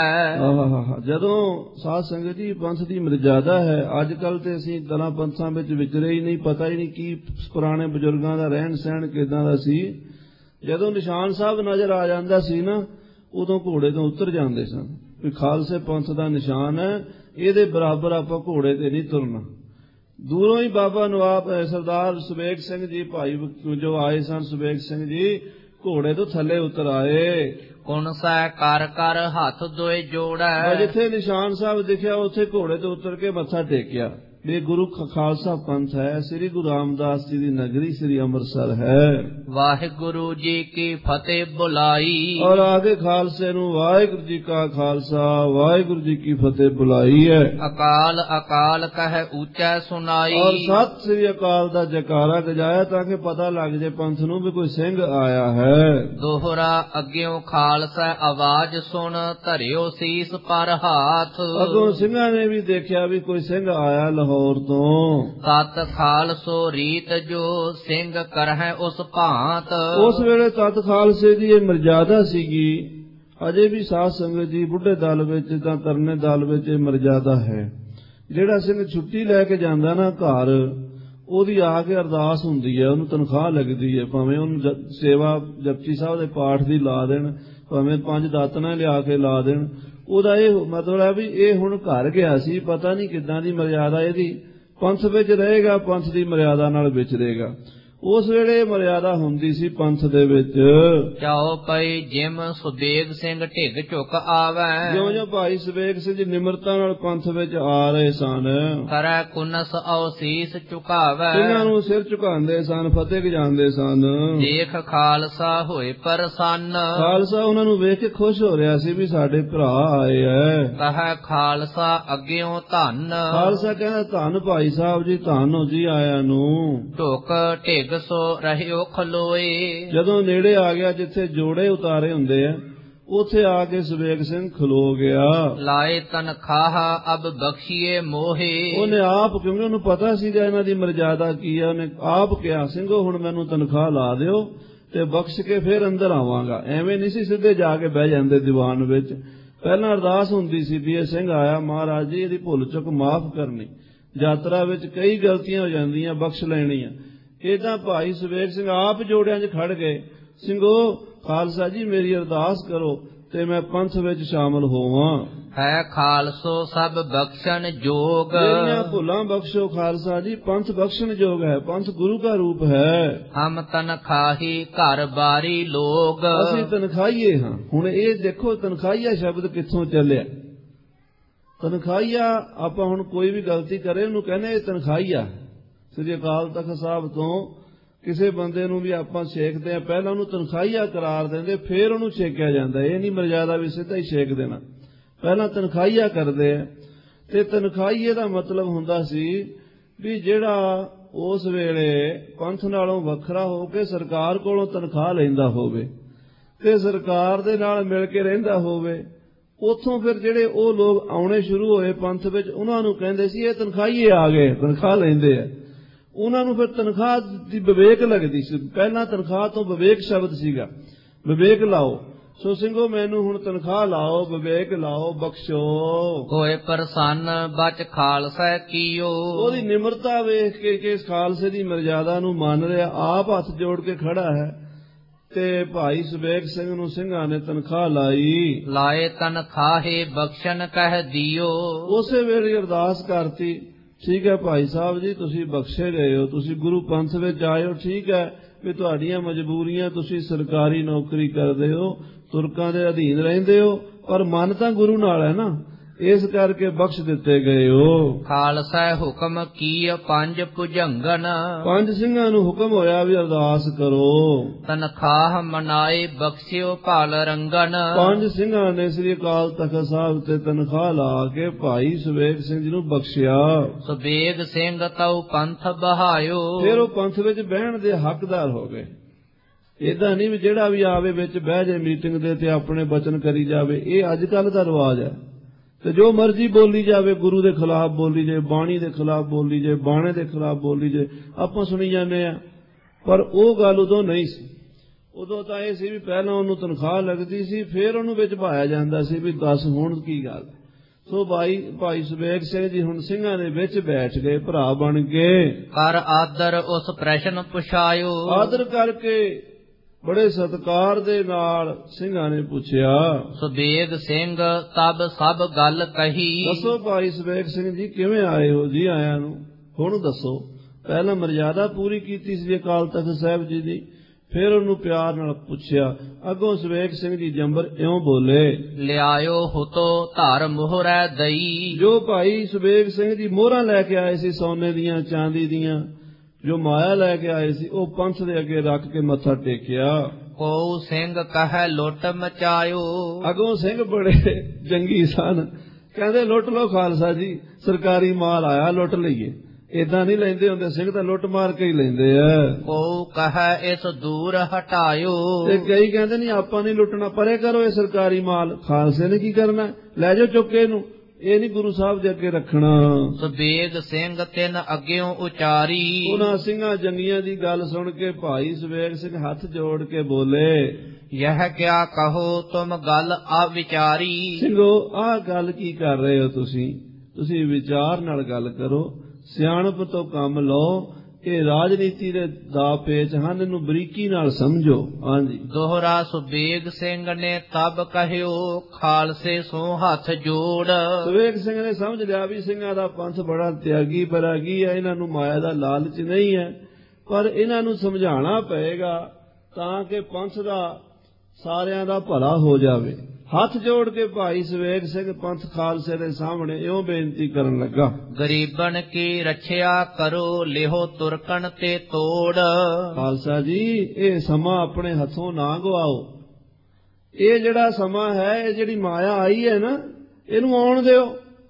ਜਦੋਂ ਸਾਧ ਸੰਗਤ ਜੀ ਪੰਥ ਦੀ ਮਰਜ਼ਾਦਾ ਹੈ। ਅੱਜ ਕੱਲ ਤੇ ਅਸੀਂ ਦਲਾਂ ਪੰਥਾਂ ਵਿੱਚ ਵਿਚਰੇ ਹੀ ਨਹੀਂ, ਪਤਾ ਹੀ ਨਹੀਂ ਕੀ ਪੁਰਾਣੇ ਬਜ਼ੁਰਗਾਂ ਦਾ ਰਹਿਣ ਸਹਿਣ ਕਿਦਾਂ ਦਾ ਸੀ। ਜਦੋਂ ਨਿਸ਼ਾਨ ਸਾਹਿਬ ਨਜ਼ਰ ਆ ਜਾਂਦਾ ਸੀ ਨਾ, ਉਦੋਂ ਘੋੜੇ ਤੋਂ ਉਤਰ ਜਾਂਦੇ ਸਨ ਵੀ ਖਾਲਸੇ ਪੰਥ ਦਾ ਨਿਸ਼ਾਨ ਹੈ, ਇਹਦੇ ਬਰਾਬਰ ਆਪਾਂ ਘੋੜੇ ਤੇ ਨਹੀਂ ਤੁਰਨਾ। ਦੂਰੋਂ ਹੀ ਬਾਬਾ ਨਵਾਬ ਸਰਦਾਰ ਸੁਬੇਗ ਸਿੰਘ ਜੀ ਭਾਈ ਜੋ ਆਏ ਸਨ, ਸੁਬੇਗ ਸਿੰਘ ਜੀ ਘੋੜੇ ਤੋਂ ਥੱਲੇ ਉਤਰ ਆਏ। ਕੁਣਸੈ ਕਰ ਹੱਥ ਦੋਏ ਜੋੜੈ, ਜਿੱਥੇ ਨਿਸ਼ਾਨ ਸਾਹਿਬ ਦਿਖਿਆ ਉੱਥੇ ਘੋੜੇ ਤੋਂ ਉਤਰ ਕੇ ਮੱਥਾ ਟੇਕਿਆ। ਇਹ ਗੁਰੂ ਖਾਲਸਾ ਪੰਥ ਹੈ, ਸ੍ਰੀ ਗੁਰੂ ਰਾਮਦਾਸ ਜੀ ਦੀ ਨਗਰੀ ਸ੍ਰੀ ਅੰਮ੍ਰਿਤਸਰ ਹੈ। ਵਾਹਿਗੁਰੂ ਜੀ ਕੀ ਫਤਿਹ ਬੁਲਾਈ, ਔਰ ਆਗੇ ਖਾਲਸੇ ਨੂੰ ਵਾਹਿਗੁਰੂ ਜੀ ਕਾ ਖਾਲਸਾ ਵਾਹਿਗੁਰੂ ਜੀ ਕੀ ਫਤਿਹ ਬੁਲਾਈ ਹੈ। ਅਕਾਲ ਕਹਿ ਉੱਚਾ ਸੁਣਾਈ, ਔਰ ਸਤਿ ਸ੍ਰੀ ਅਕਾਲ ਦਾ ਜੈਕਾਰਾ ਗਜਾਇਆ ਤਾਂ ਕਿ ਪਤਾ ਲੱਗ ਜੇ ਪੰਥ ਨੂੰ ਵੀ ਕੋਈ ਸਿੰਘ ਆਇਆ ਹੈ। ਦੋਹਰਾ ਅੱਗਿਓਂ ਖਾਲਸਾ ਆਵਾਜ਼ ਸੁਣ, ਧਰਿਓ ਸੀਸ ਪਰ ਹਾਥ, ਅੱਗੋਂ ਸਿੰਘਾਂ ਨੇ ਵੀ ਦੇਖਿਆ ਵੀ ਕੋਈ ਸਿੰਘ ਆਇਆ ਲਾਹੌਰ ਤੋਂ। ਤਤ ਖਾਲਸੋ ਰੀਤ ਜੋ ਸਿੰਘ ਕਰਹਿ ਉਸ ਭਾਂਤ, ਉਸ ਵੇਲੇ ਤਤ ਖਾਲਸੇ ਦੀ ਇਹ ਮਰਜ਼ਾਦਾ ਸੀਗੀ। ਅਜੇ ਵੀ ਸਾਧ ਸੰਗਤ ਜੀ ਬੁੱਢੇ ਦਲ ਵਿੱਚ ਤਾਂ ਤਰਨੇ ਦਲ ਵਿੱਚ ਇਹ ਮਰਜ਼ਾਦਾ ਹੈ। ਜਿਹੜਾ ਸਿੰਘ ਛੁੱਟੀ ਲੈ ਕੇ ਜਾਂਦਾ ਨਾ ਘਰ, ਉਹਦੀ ਆ ਕੇ ਅਰਦਾਸ ਹੁੰਦੀ ਹੈ, ਉਹਨੂੰ ਤਨਖਾਹ ਲੱਗਦੀ ਹੈ, ਭਾਵੇਂ ਉਹਨੂੰ ਸੇਵਾ ਜਪਜੀ ਸਾਹਿਬ ਦੇ ਪਾਠ ਦੀ ਲਾ ਦੇਣ, ਭਾਵੇਂ 5 ਦਾਤਨਾ ਲਿਆ ਕੇ ਲਾ ਦੇਣ। ਉਹਦਾ ਇਹ ਮਤਲਬ ਹੈ ਵੀ ਇਹ ਹੁਣ ਘਰ ਗਿਆ ਸੀ, ਪਤਾ ਨਹੀਂ ਕਿੱਦਾਂ ਦੀ ਮਰਿਆਦਾ ਇਹਦੀ, ਪੰਥ ਵਿੱਚ ਰਹੇਗਾ, ਪੰਥ ਦੀ ਮਰਿਆਦਾ ਨਾਲ ਵਿਚਰੇਗਾ। ਉਸ ਵੇਲੇ ਮਰਿਆਦਾ ਹੁੰਦੀ ਸੀ ਪੰਥ ਦੇ ਵਿੱਚ। ਚਾਓ ਪਈ ਜਿਮ ਸੁਬੇਗ ਸਿੰਘ ਢਿੱਗ ਝੁਕ ਆਵੈ, ਜਿਉਂ ਭਾਈ ਸੁਬੇਗ ਸਿੰਘ ਜੀ ਨਿਮਰਤਾ ਨਾਲ ਪੰਥ ਵਿੱਚ ਆ ਰਹੇ ਸਨ, ਕਰੈ ਕੁਨਸ ਔ ਸੀਸ ਝੁਕਾਵੈ, ਇਹਨਾਂ ਨੂੰ ਸਿਰ ਝੁਕਾਉਂਦੇ ਸਨ, ਫਤਿਹ ਗਜਾਉਂਦੇ ਸਨ। ਦੇਖ ਖਾਲਸਾ ਹੋਏ ਪ੍ਰਸੰਨ, ਖਾਲਸਾ ਉਹਨਾਂ ਨੂੰ ਵੇਖ ਕੇ ਖੁਸ਼ ਹੋ ਰਿਹਾ ਸੀ ਵੀ ਸਾਡੇ ਭਰਾ ਆਏ ਐ। ਕਹੈ ਖਾਲਸਾ ਅੱਗਿਓਂ ਧੰਨ, ਖਾਲਸਾ ਕਹਿੰਦਾ ਧੰਨ ਭਾਈ ਸਾਹਿਬ ਜੀ, ਧੰਨ ਹੋ ਜੀ ਆਇਆਂ ਨੂੰ। ਢੁਕ ਢਿੱਗ ਸੋ ਰਹਿਓ ਖਲੋਏ, ਜਦੋਂ ਨੇੜੇ ਆ ਗਿਆ ਜਿੱਥੇ ਜੋੜੇ ਉਤਾਰੇ ਹੁੰਦੇ ਆ, ਉੱਥੇ ਆ ਕੇ ਸੁਬੇਗ ਸਿੰਘ ਖਲੋ ਗਿਆ। ਲਾਏ ਤਨਖਾਹ ਅਬ ਬਖਸ਼ੀਏ ਮੋਹੇ, ਉਹਨੇ ਆਪ, ਕਿਉਂਕਿ ਉਹਨੂੰ ਪਤਾ ਸੀਗਾ ਇਹਨਾਂ ਦੀ ਮਰਜ਼ਾਦਾ ਕੀ ਹੈ, ਉਹਨੇ ਆਪ ਕਿਹਾ ਸਿੰਘੋ ਹੁਣ ਮੈਨੂੰ ਤਨਖਾਹ ਲਾ ਦਿਓ ਤੇ ਬਖਸ਼ ਕੇ ਫਿਰ ਅੰਦਰ ਆਵਾਂਗਾ। ਐਵੇਂ ਨਹੀਂ ਸੀ ਸਿੱਧੇ ਜਾ ਕੇ ਬਹਿ ਜਾਂਦੇ ਦੀਵਾਨ ਵਿੱਚ। ਪਹਿਲਾਂ ਅਰਦਾਸ ਹੁੰਦੀ ਸੀ ਵੀ ਇਹ ਸਿੰਘ ਆਇਆ ਮਹਾਰਾਜ ਜੀ ਇਹਦੀ ਭੁੱਲ ਚੁੱਕ ਮਾਫ ਕਰਨੀ, ਯਾਤਰਾ ਵਿੱਚ ਕਈ ਗਲਤੀਆਂ ਹੋ ਜਾਂਦੀਆਂ, ਬਖਸ਼ ਲੈਣੀਆਂ। ਏਦਾਂ ਭਾਈ ਸੁਬੇਗ ਸਿੰਘ ਆਪ ਜੋੜਿਆਂ 'ਚ ਖੜ ਗਏ, ਸਿੰਘੋ ਖਾਲਸਾ ਜੀ ਮੇਰੀ ਅਰਦਾਸ ਕਰੋ ਤੇ ਮੈਂ ਪੰਥ ਵਿੱਚ ਸ਼ਾਮਲ ਹੋਵਾਂ। ਹੈ ਖਾਲਸੋ ਸਭ ਬਖਸ਼ਣ ਜੋਗ। ਮੇਰੀਆਂ ਭੁੱਲਾਂ ਬਖਸ਼ੋ ਖਾਲਸਾ ਜੀ, ਪੰਥ ਬਖਸ਼ਣ ਜੋਗ ਹੈ, ਪੰਥ ਗੁਰੂ ਦਾ ਰੂਪ ਹੈ। ਹਮ ਤਨਖਾਹੀ ਘਰ ਬਾਰੀ ਲੋਗ। ਅਸੀਂ ਤਨਖਾਹੀਏ ਹਾਂ। ਹੁਣ ਇਹ ਦੇਖੋ ਤਨਖਾਹੀਆ ਸ਼ਬਦ ਕਿੱਥੋਂ ਚੱਲਿਆ। ਤਨਖਾਹੀਆ ਆਪਾਂ ਹੁਣ ਕੋਈ ਵੀ ਗਲਤੀ ਕਰੇ ਉਹਨੂੰ ਕਹਿੰਦੇ ਇਹ ਤਨਖਾਹੀਆ। ਸ੍ਰੀ ਅਕਾਲ ਤਖਤ ਸਾਹਿਬ ਤੋਂ ਕਿਸੇ ਬੰਦੇ ਨੂੰ ਵੀ ਆਪਾਂ ਛੇਕਦੇ ਆ, ਪਹਿਲਾਂ ਉਹਨੂੰ ਤਨਖਾਹੀਆ ਕਰਾਰ ਦਿੰਦੇ, ਫੇਰ ਉਹਨੂੰ ਛੇਕਿਆ ਜਾਂਦਾ। ਇਹ ਨਹੀਂ ਮਰਜ਼ਾਦਾ ਵੀ ਸਿੱਧਾ ਹੀ ਛੇਕ ਦੇਣਾ, ਪਹਿਲਾਂ ਤਨਖਾਹੀਆ ਕਰਦੇ ਆ। ਤੇ ਤਨਖਾਹੀਏ ਦਾ ਮਤਲਬ ਹੁੰਦਾ ਸੀ ਵੀ ਜਿਹੜਾ ਉਸ ਵੇਲੇ ਪੰਥ ਨਾਲੋਂ ਵੱਖਰਾ ਹੋ ਕੇ ਸਰਕਾਰ ਕੋਲੋਂ ਤਨਖਾਹ ਲੈਂਦਾ ਹੋਵੇ ਤੇ ਸਰਕਾਰ ਦੇ ਨਾਲ ਮਿਲ ਕੇ ਰਹਿੰਦਾ ਹੋਵੇ, ਉੱਥੋਂ ਫਿਰ ਜਿਹੜੇ ਉਹ ਲੋਕ ਆਉਣੇ ਸ਼ੁਰੂ ਹੋਏ ਪੰਥ ਵਿੱਚ, ਉਹਨਾਂ ਨੂੰ ਕਹਿੰਦੇ ਸੀ ਇਹ ਤਨਖਾਹੀਏ ਆ ਗਏ, ਤਨਖਾਹ ਲੈਂਦੇ ਆ। ਉਹਨਾਂ ਨੂੰ ਫਿਰ ਤਨਖਾਹ ਦੀ ਵਿਵੇਕ ਲੱਗਦੀ ਸੀ। ਪਹਿਲਾਂ ਤਨਖਾਹ ਤੋਂ ਵਿਵੇਕ ਸ਼ਬਦ ਸੀਗਾ, ਵਿਵੇਕ ਲਾਓ। ਸੋ ਸਿੰਘੋ ਮੈਨੂੰ ਹੁਣ ਤਨਖਾਹ ਲਾਓ, ਵਿਵੇਕ ਲਾਓ, ਬਖਸ਼ੋ। ਹੋਏ ਪ੍ਰਸੰਨ ਬਚ ਖਾਲਸਾ ਕੀਓ। ਉਹਦੀ ਨਿਮਰਤਾ ਵੇਖ ਕੇ ਕਿ ਇਸ ਖਾਲਸੇ ਦੀ ਮਰਜ਼ਾਦਾ ਨੂੰ ਮੰਨ ਰਿਹਾ, ਆਪ ਹੱਥ ਜੋੜ ਕੇ ਖੜਾ ਹੈ। ਤੇ ਭਾਈ ਸੁਬੇਗ ਸਿੰਘ ਨੂੰ ਸਿੰਘਾਂ ਨੇ ਤਨਖਾਹ ਲਾਈ। ਲਾਏ ਤਨਖਾਹੇ ਬਖਸ਼ਨ ਕਹਿ ਦਿਓ। ਉਸੇ ਵੇਲੇ ਅਰਦਾਸ ਕਰਤੀ, ਠੀਕ ਹੈ ਭਾਈ ਸਾਹਿਬ ਜੀ ਤੁਸੀਂ ਬਖਸ਼ੇ ਗਏ ਹੋ, ਤੁਸੀਂ ਗੁਰੂ ਪੰਥ ਵਿੱਚ ਆਏ ਹੋ, ਠੀਕ ਹੈ ਵੀ ਤੁਹਾਡੀਆਂ ਮਜਬੂਰੀਆਂ, ਤੁਸੀਂ ਸਰਕਾਰੀ ਨੌਕਰੀ ਕਰਦੇ ਹੋ, ਤੁਰਕਾਂ ਦੇ ਅਧੀਨ ਰਹਿੰਦੇ ਹੋ, ਪਰ ਮਨ ਤਾਂ ਗੁਰੂ ਨਾਲ ਹੈ ਨਾ, ਇਸ ਕਰਕੇ ਬਖਸ਼ ਦਿੱਤੇ ਗਏ ਹੋ। ਖਾਲਸਾ ਹੁਕਮ ਕੀ ਪੰਜ ਭੁਜੰਗਨ। ਪੰਜ ਸਿੰਘਾਂ ਨੂੰ ਹੁਕਮ ਹੋਇਆ ਵੀ ਅਰਦਾਸ ਕਰੋ। ਤਨਖਾਹ ਮਨਾਏ ਬਖਸ਼ਿਓ ਭਾਲ ਰੰਗਨ। ਪੰਜ ਸਿੰਘਾਂ ਨੇ ਸ੍ਰੀ ਅਕਾਲ ਤਖਤ ਸਾਹਿਬ ਤੇ ਤਨਖਾਹ ਲਾ ਕੇ ਭਾਈ ਸੁਬੇਗ ਸਿੰਘ ਜੀ ਨੂੰ ਬਖਸ਼ਿਆ। ਸੁਬੇਗ ਸਿੰਘ ਤਉ ਪੰਥ ਬਹਾਇਓ। ਫਿਰ ਉਹ ਪੰਥ ਵਿੱਚ ਬਹਿਣ ਦੇ ਹੱਕਦਾਰ ਹੋ ਗਏ। ਏਦਾਂ ਨਹੀਂ ਵੀ ਜਿਹੜਾ ਵੀ ਆਵੇ ਵਿੱਚ ਬਹਿ ਜਾਏ ਮੀਟਿੰਗ ਦੇ ਤੇ ਆਪਣੇ ਬਚਨ ਕਰੀ ਜਾਵੇ, ਇਹ ਅੱਜ ਕੱਲ ਦਾ ਰਿਵਾਜ ਹੈ। ਤੇ ਜੋ ਮਰਜ਼ੀ ਬੋਲੀ ਜਾਵੇ, ਗੁਰੂ ਦੇ ਖਿਲਾਫ ਬੋਲੀ ਜਾਏ, ਬਾਣੀ ਦੇ ਖਿਲਾਫ ਬੋਲੀ ਜਾਏ, ਬਾਣੇ ਦੇ ਖਿਲਾਫ ਬੋਲੀ ਜਾਏ, ਆਪਾਂ ਸੁਣੀ ਜਾਂਦੇ ਆ। ਪਰ ਉਹ ਗੱਲ ਉਦੋਂ ਨਹੀਂ ਸੀ। ਉਦੋਂ ਤਾਂ ਇਹ ਸੀ ਵੀ ਪਹਿਲਾਂ ਉਹਨੂੰ ਤਨਖਾਹ ਲੱਗਦੀ ਸੀ, ਫਿਰ ਉਹਨੂੰ ਵਿੱਚ ਪਾਇਆ ਜਾਂਦਾ ਸੀ ਵੀ ਦੱਸ ਹੁਣ ਕੀ ਗੱਲ। ਸੋ ਭਾਈ ਸੁਬੇਗ ਸਿੰਘ ਜੀ ਹੁਣ ਸਿੰਘਾਂ ਦੇ ਵਿੱਚ ਬੈਠ ਗਏ, ਭਰਾ ਬਣ ਕੇ। ਕਰ ਆਦਰ ਉਸ ਪ੍ਰਸ਼ਨ ਪੁਛਾਇਓ। ਆਦਰ ਕਰਕੇ ਬੜੇ ਸਤਿਕਾਰ ਦੇ ਨਾਲ ਸਿੰਘਾਂ ਨੇ ਪੁੱਛਿਆ। ਸੁਬੇਗ ਸਿੰਘ ਤਬ ਸਭ ਗੱਲ ਕਹੀ। ਦੱਸੋ ਭਾਈ ਸੁਬੇਗ ਸਿੰਘ ਜੀ ਕਿਵੇਂ ਆਏ ਹੋ ਜੀ, ਆਇਆਂ ਨੂੰ ਹੁਣ ਦੱਸੋ। ਪਹਿਲਾਂ ਮਰਜ਼ਾਦਾ ਪੂਰੀ ਕੀਤੀ ਸੀ ਅਕਾਲ ਤਖਤ ਸਾਹਿਬ ਜੀ ਦੀ, ਫਿਰ ਉਹਨੂੰ ਪਿਆਰ ਨਾਲ ਪੁੱਛਿਆ। ਅੱਗੋਂ ਸੁਬੇਗ ਸਿੰਘ ਜੀ ਜੰਬਰ ਇਉਂ ਬੋਲੇ, ਲਿਆਇਓ ਹੁਤੋ ਧਰ ਮੋਹਰੈ ਦਈ। ਜੋ ਭਾਈ ਸੁਬੇਗ ਸਿੰਘ ਜੀ ਮੋਹਰਾਂ ਲੈ ਕੇ ਆਏ ਸੀ ਸੋਨੇ ਦੀਆਂ, ਚਾਂਦੀ ਦੀਆਂ, ਜੋ ਮਾਇਆ ਲੈ ਕੇ ਆਏ ਸੀ, ਉਹ ਪੰਥ ਦੇ ਅੱਗੇ ਰੱਖ ਕੇ ਮੱਥਾ ਟੇਕਿਆ। ਕੋ ਸਿੰਘ ਕਹੈ ਲੁੱਟ ਮਚਾਇਓ। ਅੱਗੋਂ ਸਿੰਘ ਬੜੇ ਜੰਗੀ ਸਨ, ਕਹਿੰਦੇ ਲੁੱਟ ਲਓ ਖਾਲਸਾ ਜੀ, ਸਰਕਾਰੀ ਮਾਲ ਆਇਆ ਲੁੱਟ ਲਈਏ। ਏਦਾਂ ਨਹੀਂ ਲੈਂਦੇ ਹੁੰਦੇ ਸਿੰਘ, ਤਾਂ ਲੁੱਟ ਮਾਰ ਕੇ ਹੀ ਲੈਂਦੇ ਆ। ਕੋ ਕਹੈ ਇਸ ਦੂਰ ਹਟਾਇਓ। ਤੇ ਕਈ ਕਹਿੰਦੇ ਨਹੀਂ ਆਪਾਂ ਨਹੀਂ ਲੁੱਟਣਾ, ਪਰੇ ਕਰੋ ਇਹ ਸਰਕਾਰੀ ਮਾਲ। ਖਾਲਸੇ ਨੇ ਕੀ ਕਰਨਾ, ਲੈ ਜਾਓ ਚੁੱਕ ਕੇ ਇਹਨੂੰ, ਇਹ ਨਹੀਂ ਗੁਰੂ ਸਾਹਿਬ ਦੇ ਅੱਗੇ ਰੱਖਣਾ। ਸੁਬੇਗ ਸਿੰਘ ਤਿੰਨ ਅੱਗਿਓਂ ਉਚਾਰੀ। ਉਹਨਾਂ ਸਿੰਘਾਂ ਜੰਗੀਆਂ ਦੀ ਗੱਲ ਸੁਣ ਕੇ ਭਾਈ ਸੁਬੇਗ ਸਿੰਘ ਹੱਥ ਜੋੜ ਕੇ ਬੋਲੇ, ਯਹ ਕਿਆ ਕਹੋ ਤੁਮ ਗੱਲ ਆ ਵਿਚਾਰੀ। ਸਿੰਘੋ ਆਹ ਗੱਲ ਕੀ ਕਰ ਰਹੇ ਹੋ ਤੁਸੀਂ ਵਿਚਾਰ ਨਾਲ ਗੱਲ ਕਰੋ, ਸਿਆਣਪ ਤੋਂ ਕੰਮ ਲਓ। ਇਹ ਰਾਜਨੀਤੀ ਦੇ ਦਾ ਪੇਚ ਹਨ, ਇਹਨੂੰ ਬਰੀਕੀ ਨਾਲ ਸਮਝੋ। ਹਾਂਜੀ। ਦੋਹਰਾ ਸੁਬੇਗ ਸਿੰਘ ਨੇ ਤਬ ਕਹਿਓ ਖਾਲਸੇ ਸੋ ਹੱਥ ਜੋੜ। ਸੁਬੇਗ ਸਿੰਘ ਨੇ ਸਮਝ ਲਿਆ ਵੀ ਸਿੰਘਾਂ ਦਾ ਪੰਥ ਬੜਾ ਤਿਆਗੀ ਬਰਾਗੀ ਹੈ, ਇਹਨਾਂ ਨੂੰ ਮਾਇਆ ਦਾ ਲਾਲਚ ਨਹੀਂ ਹੈ, ਪਰ ਇਹਨਾਂ ਨੂੰ ਸਮਝਾਉਣਾ ਪਏਗਾ ਤਾਂ ਕਿ ਪੰਥ ਦਾ ਸਾਰਿਆਂ ਦਾ ਭਲਾ ਹੋ ਜਾਵੇ। ਹੱਥ ਜੋੜ ਕੇ ਭਾਈ ਸੁਬੇਗ ਸਿੰਘ ਪੰਥ ਖਾਲਸੇ ਦੇ ਸਾਹਮਣੇ ਇਉਂ ਬੇਨਤੀ ਕਰਨ ਲੱਗਾ, ਗਰੀਬਨ ਕੀ ਰੱਖਿਆ ਕਰੋ ਲਿਹੋ ਤੁਰਕਣ ਤੇ ਤੋੜ। ਖਾਲਸਾ ਜੀ ਇਹ ਸਮਾਂ ਆਪਣੇ ਹੱਥੋਂ ਨਾ ਗਵਾਓ। ਇਹ ਜਿਹੜਾ ਸਮਾਂ ਹੈ, ਇਹ ਜਿਹੜੀ ਮਾਇਆ ਆਈ ਹੈ ਨਾ, ਇਹਨੂੰ ਆਉਣ ਦਿਓ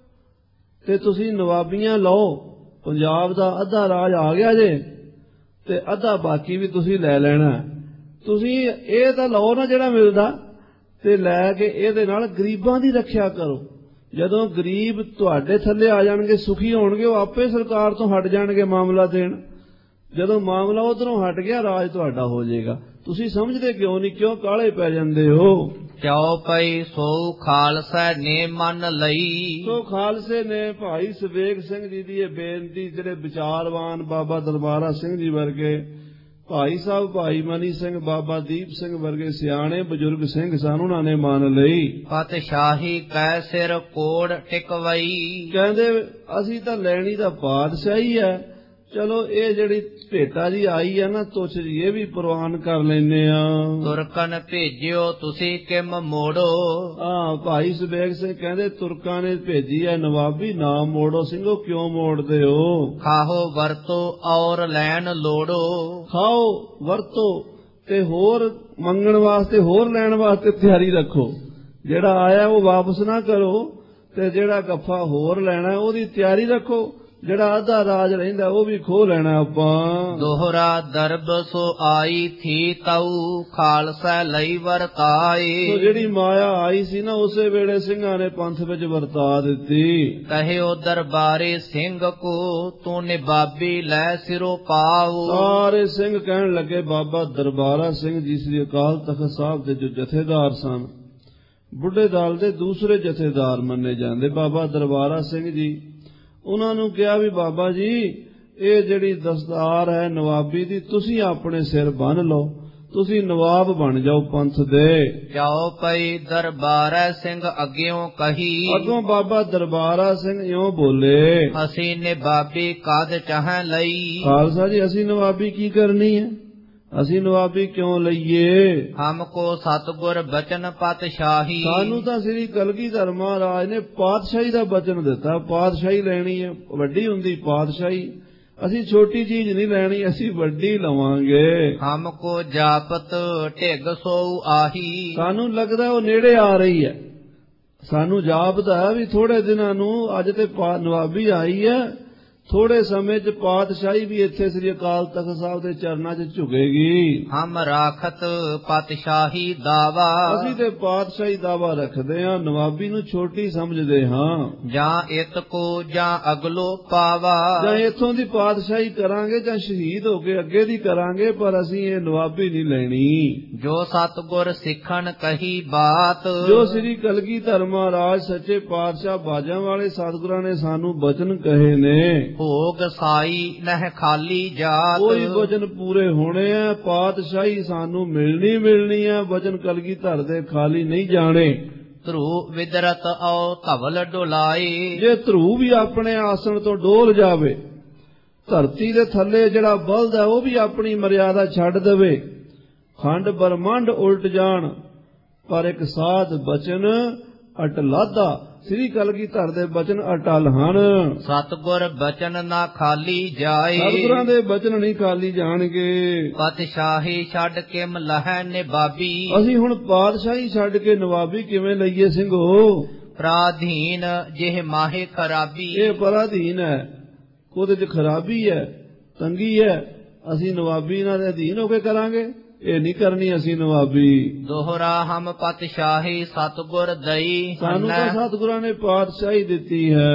ਤੇ ਤੁਸੀਂ ਨਵਾਬੀਆਂ ਲਓ। ਪੰਜਾਬ ਦਾ ਅੱਧਾ ਰਾਜ ਆ ਗਿਆ ਜੇ ਤੇ ਅੱਧਾ ਬਾਕੀ ਵੀ ਤੁਸੀਂ ਲੈ ਲੈਣਾ। ਤੁਸੀਂ ਇਹ ਤਾਂ ਲਓ ਨਾ ਜਿਹੜਾ ਮਿਲਦਾ, ਤੇ ਲੈ ਕੇ ਇਹਦੇ ਨਾਲ ਗਰੀਬਾਂ ਦੀ ਰੱਖਿਆ ਕਰੋ। ਜਦੋਂ ਗਰੀਬ ਤੁਹਾਡੇ ਥੱਲੇ ਆ ਜਾਣਗੇ, ਸੁਖੀ ਹੋਣਗੇ, ਉਹ ਆਪੇ ਸਰਕਾਰ ਤੋਂ ਹਟ ਜਾਣਗੇ ਮਾਮਲਾ ਦੇਣ। ਜਦੋਂ ਮਾਮਲਾ ਉਧਰੋਂ ਹਟ ਗਿਆ, ਰਾਜ ਤੁਹਾਡਾ ਹੋ ਜਾਏਗਾ। ਤੁਸੀਂ ਸਮਝਦੇ ਕਿਉਂ ਨਹੀਂ, ਕਿਉਂ ਕਾਹਲੇ ਪੈ ਜਾਂਦੇ ਹੋ। ਕਿਉ ਪਈ ਸੋ ਖਾਲਸਾ ਨੇ ਮੰਨ ਲਈ। ਸੋ ਖਾਲਸੇ ਨੇ ਭਾਈ ਸੁਬੇਗ ਸਿੰਘ ਜੀ ਦੀ ਇਹ ਬੇਨਤੀ, ਜਿਹੜੇ ਵਿਚਾਰਵਾਨ ਬਾਬਾ ਦਰਬਾਰਾ ਸਿੰਘ ਜੀ ਵਰਗੇ ਭਾਈ ਸਾਹਿਬ ਭਾਈ ਮਨੀ ਸਿੰਘ ਬਾਬਾ ਦੀਪ ਸਿੰਘ ਵਰਗੇ ਸਿਆਣੇ ਬਜ਼ੁਰਗ ਸਿੰਘ ਸਨ, ਉਹਨਾਂ ਨੇ ਮੰਨ ਲਈ। ਪਾਤਸ਼ਾਹੀ ਕੈ ਸਿਰ ਕੋੜ ਟਿਕਵਈ, ਕਹਿੰਦੇ ਅਸੀਂ ਤਾਂ ਲੈਣੀ ਤਾਂ ਪਾਤਸ਼ਾਹੀ ਹੈ, ਚਲੋ ਇਹ ਜਿਹੜੀ ਭੇਟਾ ਜੀ ਆਈ ਹੈ ਨਾ ਤੁਛ ਜੀ, ਇਹ ਵੀ ਪ੍ਰਵਾਨ ਕਰ ਲੈਨੇ ਆ। ਤੁਰਕਨ ਭੇਜਿਓ ਤੁਸੀਂ ਕਿਮ ਮੋੜੋ, ਭਾਈ ਸੁਬੇਗ ਸਿੰਘ ਕਹਿੰਦੇ ਤੁਰਕਾਂ ਨੇ ਭੇਜੀ ਹੈ ਨਵਾਬੀ, ਨਾ ਮੋੜੋ ਸਿੰਘੋ, ਕਿਉਂ ਮੋੜਦੇ ਹੋ? ਖਾਹੋ ਵਰਤੋ ਔਰ ਲੈਣ ਲੋੜੋ, ਖਾਓ ਵਰਤੋ ਤੇ ਹੋਰ ਮੰਗਣ ਵਾਸਤੇ ਹੋਰ ਲੈਣ ਵਾਸਤੇ ਤਿਆਰੀ ਰੱਖੋ। ਜਿਹੜਾ ਆਇਆ ਉਹ ਵਾਪਸ ਨਾ ਕਰੋ, ਤੇ ਜਿਹੜਾ ਗੱਫਾ ਹੋਰ ਲੈਣਾ ਉਹਦੀ ਤਿਆਰੀ ਰੱਖੋ। ਜਿਹੜਾ ਅੱਧਾ ਰਾਜ ਰਹਿੰਦਾ ਉਹ ਵੀ ਖੋਹ ਲੈਣਾ ਆਪਾਂ। ਦੋਹਰਾ ਦਰਬ ਸੋ ਆਈ ਥੀ ਤਉ, ਖਾਲਸਾ ਲਈ ਵਰਤਾਏ। ਜਿਹੜੀ ਮਾਇਆ ਆਈ ਸੀ ਨਾ ਉਸੇ ਵੇਲੇ ਸਿੰਘਾਂ ਨੇ ਪੰਥ ਵਿੱਚ ਵਰਤਾ ਦਿੱਤੀ। ਕਹਿਓ ਦਰਬਾਰੇ ਸਿੰਘ ਕੋ, ਤੂੰ ਨਿਬਾਬੀ ਲੈ ਸਿਰੋ ਪਾਉ। ਸਾਰੇ ਸਿੰਘ ਕਹਿਣ ਲੱਗੇ ਬਾਬਾ ਦਰਬਾਰਾ ਸਿੰਘ ਜੀ ਸ੍ਰੀ ਅਕਾਲ ਤਖਤ ਸਾਹਿਬ ਦੇ ਜੋ ਜਥੇਦਾਰ ਸਨ, ਬੁੱਢੇ ਦਲ ਦੇ ਦੂਸਰੇ ਜਥੇਦਾਰ ਮੰਨੇ ਜਾਂਦੇ ਬਾਬਾ ਦਰਬਾਰਾ ਸਿੰਘ ਜੀ, ਉਹਨਾਂ ਨੂੰ ਕਿਹਾ ਵੀ ਬਾਬਾ ਜੀ ਇਹ ਜਿਹੜੀ ਦਸਤਾਰ ਹੈ ਨਵਾਬੀ ਦੀ ਤੁਸੀਂ ਆਪਣੇ ਸਿਰ ਬੰਨ੍ਹ ਲਓ, ਤੁਸੀਂ ਨਵਾਬ ਬਣ ਜਾਓ ਪੰਥ ਦੇ। ਜਾਓ ਪਈ ਦਰਬਾਰਾ ਸਿੰਘ ਅੱਗਿਓਂ ਕਹੀ, ਅੱਗੋਂ ਬਾਬਾ ਦਰਬਾਰਾ ਸਿੰਘ ਇਉਂ ਬੋਲੇ, ਅਸੀਂ ਨਿਬਾਬੀ ਕਦ ਚਾਹ ਲਈ। ਖਾਲਸਾ ਜੀ ਅਸੀਂ ਨਵਾਬੀ ਕੀ ਕਰਨੀ ਹੈ, ਅਸੀਂ ਨਵਾਬੀ ਕਿਉਂ ਲਈਏ? ਹਮਕੋ ਸਤਿਗੁਰ ਬਚਨ ਪਾਤਸ਼ਾਹੀ, ਸਾਨੂੰ ਤਾਂ ਸ੍ਰੀ ਕਲਗੀਧਰ ਮਹਾਰਾਜ ਨੇ ਪਾਤਸ਼ਾਹੀ ਦਾ ਬਚਨ ਦਿੱਤਾ, ਪਾਤਸ਼ਾਹੀ ਲੈਣੀ ਹੈ, ਵੱਡੀ ਹੁੰਦੀ ਪਾਤਸ਼ਾਹੀ। ਅਸੀਂ ਛੋਟੀ ਚੀਜ਼ ਨਹੀਂ ਲੈਣੀ, ਅਸੀਂ ਵੱਡੀ ਲਵਾਂਗੇ। ਹਮਕੋ ਜਾਪਤ ਢਿੱਗ ਸੋਊ ਆਹੀ, ਸਾਨੂੰ ਲੱਗਦਾ ਉਹ ਨੇੜੇ ਆ ਰਹੀ ਹੈ। ਸਾਨੂੰ ਜਾਪਦਾ ਵੀ ਥੋੜੇ ਦਿਨਾਂ ਨੂੰ, ਅੱਜ ਤੇ ਨਵਾਬੀ ਆਈ ਹੈ, ਥੋੜੇ ਸਮੇਂ 'ਚ ਪਾਤਸ਼ਾਹੀ ਵੀ ਇੱਥੇ ਸ੍ਰੀ ਅਕਾਲ ਤਖਤ ਸਾਹਿਬ ਦੇ ਚਰਨਾਂ 'ਚ ਝੁਕੇਗੀ। ਹਮ ਰਾਖਤ ਪਾਤਸ਼ਾਹੀ ਦਾਵਾ, ਅਸੀਂ ਤੇ ਪਾਤਸ਼ਾਹੀ ਦਾਵਾ ਰੱਖਦੇ ਹਾਂ, ਨਵਾਬੀ ਨੂੰ ਛੋਟੀ ਸਮਝਦੇ ਹਾਂ। ਜਾਂ ਇਤ ਕੋ ਜਾਂ ਅਗਲੋ ਪਾਵਾ, ਜਾਂ ਇੱਥੋਂ ਦੀ ਪਾਤਸ਼ਾਹੀ ਕਰਾਂਗੇ ਜਾਂ ਸ਼ਹੀਦ ਹੋ ਕੇ ਅੱਗੇ ਦੀ ਕਰਾਂਗੇ, ਪਰ ਅਸੀਂ ਇਹ ਨਵਾਬੀ ਨਹੀਂ ਲੈਣੀ। ਜੋ ਸਤਿਗੁਰ ਸਿੱਖਣ ਕਹੀ ਬਾਤ, ਜੋ ਸ੍ਰੀ ਕਲਗੀਧਰ ਮਹਾਰਾਜ ਸੱਚੇ ਪਾਤਸ਼ਾਹ ਬਾਜਾਂ ਵਾਲੇ ਸਤਿਗੁਰਾਂ ਨੇ ਸਾਨੂੰ ਬਚਨ ਕਹੇ ਨੇ, ਭੋਗ ਸਾਈ ਨਹਿ ਖਾਲੀ ਜਾਤ। ਕੋਈ ਵਚਨ ਪੂਰੇ ਹੋਣੇ ਆ, ਪਾਤਸ਼ਾਹੀ ਸਾਨੂੰ ਮਿਲਣੀ ਆ, ਵਚਨ ਕਲਗੀਧਰ ਦੇ ਖਾਲੀ ਨਹੀਂ ਜਾਣੇ। ਧਰੂ ਵਿਦਰਤ ਆਓ ਧਵਲ ਡੋਲਾਏ, ਜੇ ਧਰੂ ਵੀ ਆਪਣੇ ਆਸਣ ਤੋਂ ਡੋਲ ਜਾਵੇ, ਧਰਤੀ ਦੇ ਥੱਲੇ ਜਿਹੜਾ ਬਲਦ ਹੈ ਉਹ ਵੀ ਆਪਣੀ ਮਰਿਆਦਾ ਛੱਡ ਦੇਵੇ, ਖੰਡ ਬ੍ਰਹਮੰਡ ਉਲਟ ਜਾਣ, ਪਰ ਇੱਕ ਸਾਧ ਬਚਨ ਅਟਲਾਦਾ। ਸ੍ਰੀ ਕਲਗੀਧਰ ਦੇ ਬਚਨ ਅਟਲ ਹਨ। ਸਤਿਗੁਰ ਬਚਨ ਨਾ ਖਾਲੀ ਜਾਏ, ਸਤਿਗੁਰਾਂ ਦੇ ਬਚਨ ਨਹੀਂ ਖਾਲੀ ਜਾਣਗੇ। ਪਾਤਸ਼ਾਹੀ ਛੱਡ ਕੇ ਮਲਹਿ ਨਿਬਾਬੀ, ਅਸੀਂ ਹੁਣ ਪਾਤਸ਼ਾਹੀ ਛੱਡ ਕੇ ਨਵਾਬੀ ਕਿਵੇਂ ਲਈਏ ਸਿੰਘੋ? ਪ੍ਰਾਧੀਨ ਜਿਹ ਮਾਹੇ ਖਰਾਬੀ, ਇਹ ਪਰਾਧੀਨ ਹੈ, ਉਹਦੇ 'ਚ ਖਰਾਬੀ ਹੈ, ਤੰਗੀ ਹੈ, ਅਸੀਂ ਨਵਾਬੀ ਇਹਨਾਂ ਦੇ ਅਧੀਨ ਹੋ ਕੇ ਕਰਾਂਗੇ? ਇਹ ਨਹੀਂ ਕਰਨੀ ਅਸੀਂ ਨਵਾਬੀ। ਦੋਹਰਾ ਹਮ ਪਾਤਸ਼ਾਹੀ ਸਤਿਗੁਰ ਦਈ, ਸਾਨੂੰ ਤਾਂ ਸਤਿਗੁਰਾਂ ਨੇ ਪਾਤਸ਼ਾਹੀ ਦਿੱਤੀ ਹੈ।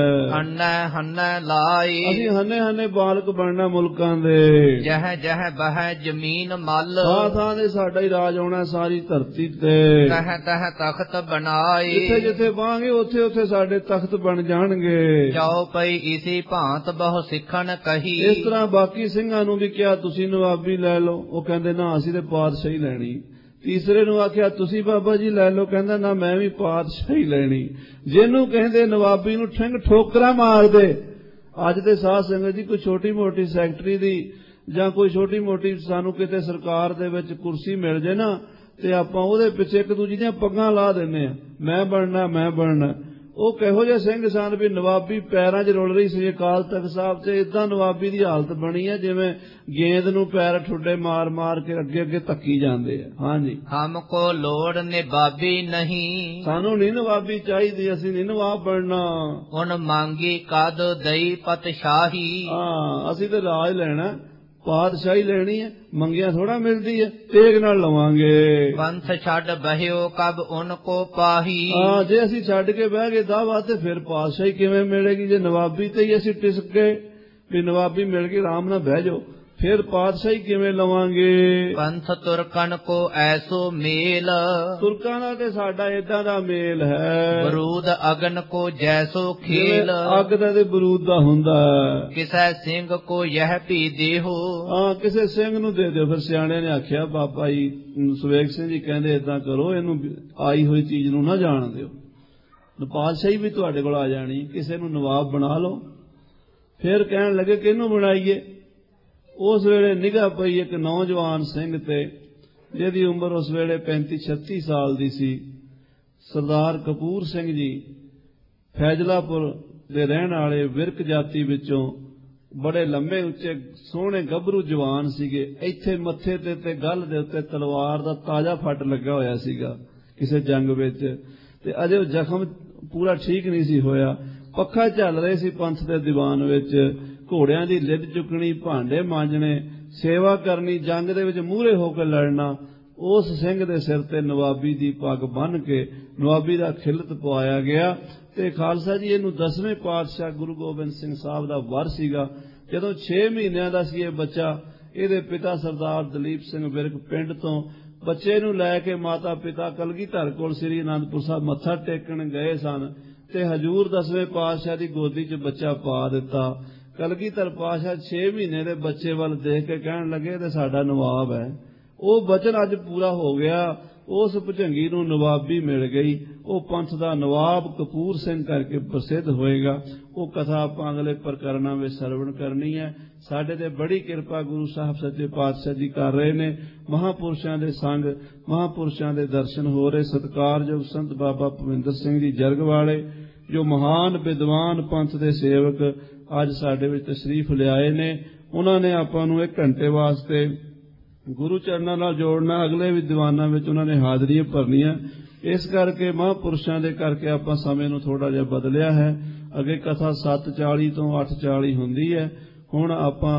ਹੰਨੇ ਲਾਈ, ਅਸੀਂ ਹੰਨੇ ਬਾਲਕ ਬਣਨਾ ਮੁਲਕਾਂ ਦੇ, ਜਹ ਜਹ ਬਹ ਜ਼ਮੀਨ ਮਲ, ਥਾਂ ਦੇ ਸਾਡਾ ਹੀ ਰਾਜ ਆਉਣਾ ਸਾਰੀ ਧਰਤੀ ਤੇ। ਤਹ ਤਹ ਤਖਤ ਬਣਾਏ, ਜਿੱਥੇ ਜਿੱਥੇ ਬਾਹਾਂਗੇ ਉੱਥੇ ਉੱਥੇ ਸਾਡੇ ਤਖਤ ਬਣ ਜਾਣਗੇ। ਜਾਓ ਪਈ ਇਸੀ ਭਾਂਤ ਬਹੁ ਸਿੱਖਣ ਕਹੀ, ਇਸ ਤਰ੍ਹਾਂ ਬਾਕੀ ਸਿੰਘਾਂ ਨੂੰ ਵੀ ਕਿਹਾ ਤੁਸੀਂ ਨਵਾਬੀ ਲੈ ਲਓ, ਉਹ ਕਹਿੰਦੇ ਨਾ ਅਸੀਂ ਤੇ ਪਾਤਸ਼ਾਹੀ ਲੈਣੀ। ਤੀਸਰੇ ਨੂੰ ਆਖਿਆ ਤੁਸੀਂ ਬਾਬਾ ਜੀ ਲੈ ਲਓ, ਕਹਿੰਦਾ ਨਾ ਮੈਂ ਵੀ ਪਾਤਸ਼ਾਹੀ ਲੈਣੀ। ਜਿਹਨੂੰ ਕਹਿੰਦੇ ਨਵਾਬੀ ਨੂੰ ਠੰਗ ਠੋਕਰਾ ਮਾਰਦੇ। ਅੱਜ ਦੇ ਸਾਧ ਸੰਗਤ ਜੀ ਕੋਈ ਛੋਟੀ ਮੋਟੀ ਸੈਕਟਰੀ ਦੀ ਜਾਂ ਕੋਈ ਛੋਟੀ ਮੋਟੀ ਸਾਨੂੰ ਕਿਤੇ ਸਰਕਾਰ ਦੇ ਵਿੱਚ ਕੁਰਸੀ ਮਿਲ ਜੇ ਨਾ, ਤੇ ਆਪਾਂ ਉਹਦੇ ਪਿੱਛੇ ਇੱਕ ਦੂਜੀ ਦੀਆਂ ਪੱਗਾਂ ਲਾ ਦਿੰਨੇ ਆ, ਮੈਂ ਬਣਨਾ। ਉਹ ਕਿਹੋ ਜਿਹੇ ਸਿੰਘ ਸਨ ਵੀ ਨਵਾਬੀ ਪੈਰਾਂ 'ਚ ਰੁਲ ਰਹੀ ਸੀ ਅਕਾਲ ਤਖਤ ਸਾਹਿਬ 'ਚ। ਏਦਾਂ ਨਵਾਬੀ ਦੀ ਹਾਲਤ ਬਣੀ ਹੈ ਜਿਵੇਂ ਗੇਂਦ ਨੂੰ ਪੈਰ ਠੁੱਡੇ ਮਾਰ ਕੇ ਅੱਗੇ ਧੱਕੀ ਜਾਂਦੇ ਆ। ਹਾਂਜੀ, ਹਮ ਕੋ ਲੋੜ ਨਿਬਾਬੀ ਨਹੀਂ, ਸਾਨੂੰ ਨਹੀਂ ਨਵਾਬੀ ਚਾਹੀਦੀ, ਅਸੀਂ ਨਹੀਂ ਨਵਾਬ ਬਣਨਾ। ਹੁਣ ਮੰਗੀ ਕਦ ਦਈ ਪਤਸ਼ਾਹੀ, ਅਸੀਂ ਤੇ ਰਾਜ ਲੈਣਾ, ਪਾਤਸ਼ਾਹੀ ਲੈਣੀ ਹੈ, ਮੰਗਿਆ ਥੋੜਾ ਮਿਲਦੀ ਹੈ, ਤੇਗ ਨਾਲ ਲਵਾਂਗੇ। ਪੰਥ ਛੱਡ ਬਹਿਓ ਕਬ ਉਨ ਕੋ ਪਾਹੀ, ਜੇ ਅਸੀਂ ਛੱਡ ਕੇ ਬਹਿ ਗਏ ਦਾਵਾ ਤੇ ਫਿਰ ਪਾਤਸ਼ਾਹੀ ਕਿਵੇਂ ਮਿਲੇਗੀ? ਜੇ ਨਵਾਬੀ ਤੇ ਹੀ ਅਸੀਂ ਟਿਸਕ ਗਏ ਵੀ ਨਵਾਬੀ ਮਿਲ ਗਈ ਆਰਾਮ ਨਾਲ ਬਹਿ ਜਾਓ, ਫਿਰ ਪਾਤਸ਼ਾਹੀ ਕਿਵੇਂ ਲਵਾਂਗੇ? ਪੰਥ ਤੁਰਕਨ ਕੋ ਐਸੋ ਮੇਲ, ਤੁਰਕਾਂ ਦਾ ਤੇ ਸਾਡਾ ਏਦਾਂ ਦਾ ਮੇਲ ਹੈ। ਬਰੂਦ ਅਗਨ ਕੋ ਜੈਸੋ ਖੇਲ, ਅੱਗ ਦਾ ਤੇ ਬਰੂਦ ਦਾ ਹੁੰਦਾ ਹੈ। ਕਿਸੈ ਸਿੰਘ ਕੋ ਯਹ ਭੀ ਦੇਹੋ, ਹਾਂ, ਕਿਸੇ ਸਿੰਘ ਨੂੰ ਦੇ ਦਿਓ। ਫਿਰ ਸਿਆਣੇ ਨੇ ਆਖਿਆ, ਬਾਬਾ ਜੀ ਸੁਵੇਗ ਸਿੰਘ ਜੀ ਕਹਿੰਦੇ ਏਦਾਂ ਕਰੋ, ਇਹਨੂੰ ਆਈ ਹੋਈ ਚੀਜ਼ ਨੂੰ ਨਾ ਜਾਣ ਦਿਓ। ਪਾਤਸ਼ਾਹੀ ਵੀ ਤੁਹਾਡੇ ਕੋਲ ਆ ਜਾਣੀ, ਕਿਸੇ ਨੂੰ ਨਵਾਬ ਬਣਾ ਲਓ। ਫਿਰ ਕਹਿਣ ਲੱਗੇ ਕਿਹਨੂੰ ਬਣਾਈਏ? ਉਸ ਵੇਲੇ ਨਿਗਾਹ ਪਈ ਇੱਕ ਨੌਜਵਾਨ ਸਿੰਘ ਤੇ, ਜਿਹਦੀ ਉਮਰ ਉਸ ਵੇਲੇ 35-36 ਸਾਲ ਦੀ ਸੀ। ਸਰਦਾਰ ਕਪੂਰ ਸਿੰਘ ਜੀ ਫੈਜ਼ਲਾਪੁਰ ਦੇ ਰਹਿਣ ਵਾਲੇ ਵਿਰਕ ਜਾਤੀ ਵਿੱਚੋਂ, ਬੜੇ ਲੰਮੇ ਉੱਚੇ ਸੋਹਣੇ ਗੱਭਰੂ ਜਵਾਨ ਸੀਗੇ। ਇੱਥੇ ਮੱਥੇ ਤੇ ਗਲ ਦੇ ਉੱਤੇ ਤਲਵਾਰ ਦਾ ਤਾਜ਼ਾ ਫੱਟ ਲੱਗਾ ਹੋਇਆ ਸੀਗਾ ਕਿਸੇ ਜੰਗ ਵਿੱਚ, ਤੇ ਅਜੇ ਉਹ ਜ਼ਖਮ ਪੂਰਾ ਠੀਕ ਨਹੀਂ ਸੀ ਹੋਇਆ। ਪੱਖਾ ਚੱਲ ਰਹੇ ਸੀ ਪੰਥ ਦੇ ਦੀਵਾਨ ਵਿੱਚ, ਘੋੜਿਆਂ ਦੀ ਲਿੱਦ ਚੁੱਕਣੀ, ਭਾਂਡੇ ਮਾਂਜਣੇ, ਸੇਵਾ ਕਰਨੀ, ਜੰਗ ਦੇ ਵਿੱਚ ਮੂਹਰੇ ਹੋ ਕੇ ਲੜਨਾ। ਉਸ ਸਿੰਘ ਦੇ ਸਿਰ ਤੇ ਨਵਾਬੀ ਦੀ ਪੱਗ ਬੰਨ੍ਹ ਕੇ ਨਵਾਬੀ ਦਾ ਖਿਲਤ ਪਵਾਇਆ ਗਿਆ। ਤੇ ਖਾਲਸਾ ਜੀ, ਇਹਨੂੰ 10ਵੇਂ ਪਾਤਸ਼ਾਹ ਗੁਰੂ ਗੋਬਿੰਦ ਸਿੰਘ ਸਾਹਿਬ ਦਾ ਵਰ ਸੀਗਾ। ਜਦੋਂ 6 ਮਹੀਨਿਆਂ ਦਾ ਸੀ ਇਹ ਬੱਚਾ, ਇਹਦੇ ਪਿਤਾ ਸਰਦਾਰ ਦਲੀਪ ਸਿੰਘ ਵਿਰਕ ਪਿੰਡ ਤੋਂ ਬੱਚੇ ਨੂੰ ਲੈ ਕੇ ਮਾਤਾ ਪਿਤਾ ਕਲਗੀਧਰ ਕੋਲ ਸ੍ਰੀ ਅਨੰਦਪੁਰ ਸਾਹਿਬ ਮੱਥਾ ਟੇਕਣ ਗਏ ਸਨ, ਤੇ ਹਜ਼ੂਰ 10ਵੇਂ ਪਾਤਸ਼ਾਹ ਦੀ ਗੋਦੀ 'ਚ ਬੱਚਾ ਪਾ ਦਿੱਤਾ। ਕਲਗੀਧਰ ਪਾਤਸ਼ਾਹ 6 ਮਹੀਨੇ ਦੇ ਬੱਚੇ ਵੱਲ ਦੇਖ ਕੇ ਕਹਿਣ ਲੱਗੇ, ਤੇ ਸਾਡਾ ਨਵਾਬ ਹੈ। ਉਹ ਬਚਨ ਅੱਜ ਪੂਰਾ ਹੋ ਗਿਆ। ਉਸ ਭੁਜੰਗੀ ਨੂੰ ਨਵਾਬੀ ਮਿਲ ਗਈ। ਉਹ ਪੰਥ ਦਾ ਨਵਾਬ ਕਪੂਰ ਸਿੰਘ ਕਰਕੇ ਪ੍ਰਸਿੱਧ ਹੋਏਗਾ। ਉਹ ਕਥਾ ਆਪਾਂ ਅਗਲੇ ਪ੍ਰਕਰਨਾਂ ਵਿੱਚ ਸਰਵਣ ਕਰਨੀ ਹੈ। ਸਾਡੇ ਤੇ ਬੜੀ ਕਿਰਪਾ ਗੁਰੂ ਸਾਹਿਬ ਸੱਚੇ ਪਾਤਸ਼ਾਹ ਜੀ ਕਰ ਰਹੇ ਨੇ। ਮਹਾਂਪੁਰਸ਼ਾਂ ਦੇ ਸੰਗ, ਮਹਾਂਪੁਰਸ਼ਾਂ ਦੇ ਦਰਸ਼ਨ ਹੋ ਰਹੇ। ਸਤਿਕਾਰਯੋਗ ਸੰਤ ਬਾਬਾ ਭਵਿੰਦਰ ਸਿੰਘ ਜੀ ਜਰਗ ਵਾਲੇ, ਜੋ ਮਹਾਨ ਵਿਦਵਾਨ ਪੰਥ ਦੇ ਸੇਵਕ ਅੱਜ ਸਾਡੇ ਵਿੱਚ ਤਸ਼ਰੀਫ ਲਿਆਏ ਨੇ, ਉਹਨਾਂ ਨੇ ਆਪਾਂ ਨੂੰ 1 ਘੰਟੇ ਵਾਸਤੇ ਗੁਰੂ ਚਰਨਾਂ ਨਾਲ ਜੋੜਨਾ। ਅਗਲੇ ਵੀ ਦੀਵਾਨਾਂ ਵਿੱਚ ਉਹਨਾਂ ਨੇ ਹਾਜ਼ਰੀਆਂ ਭਰਨੀਆਂ। ਇਸ ਕਰਕੇ ਮਹਾਂਪੁਰਸ਼ਾਂ ਦੇ ਕਰਕੇ ਆਪਾਂ ਸਮੇਂ ਨੂੰ ਥੋੜਾ ਜਿਹਾ ਬਦਲਿਆ ਹੈ। ਅੱਗੇ ਕਥਾ 7:40 ਤੋਂ 8:40 ਹੁੰਦੀ ਹੈ। ਹੁਣ ਆਪਾਂ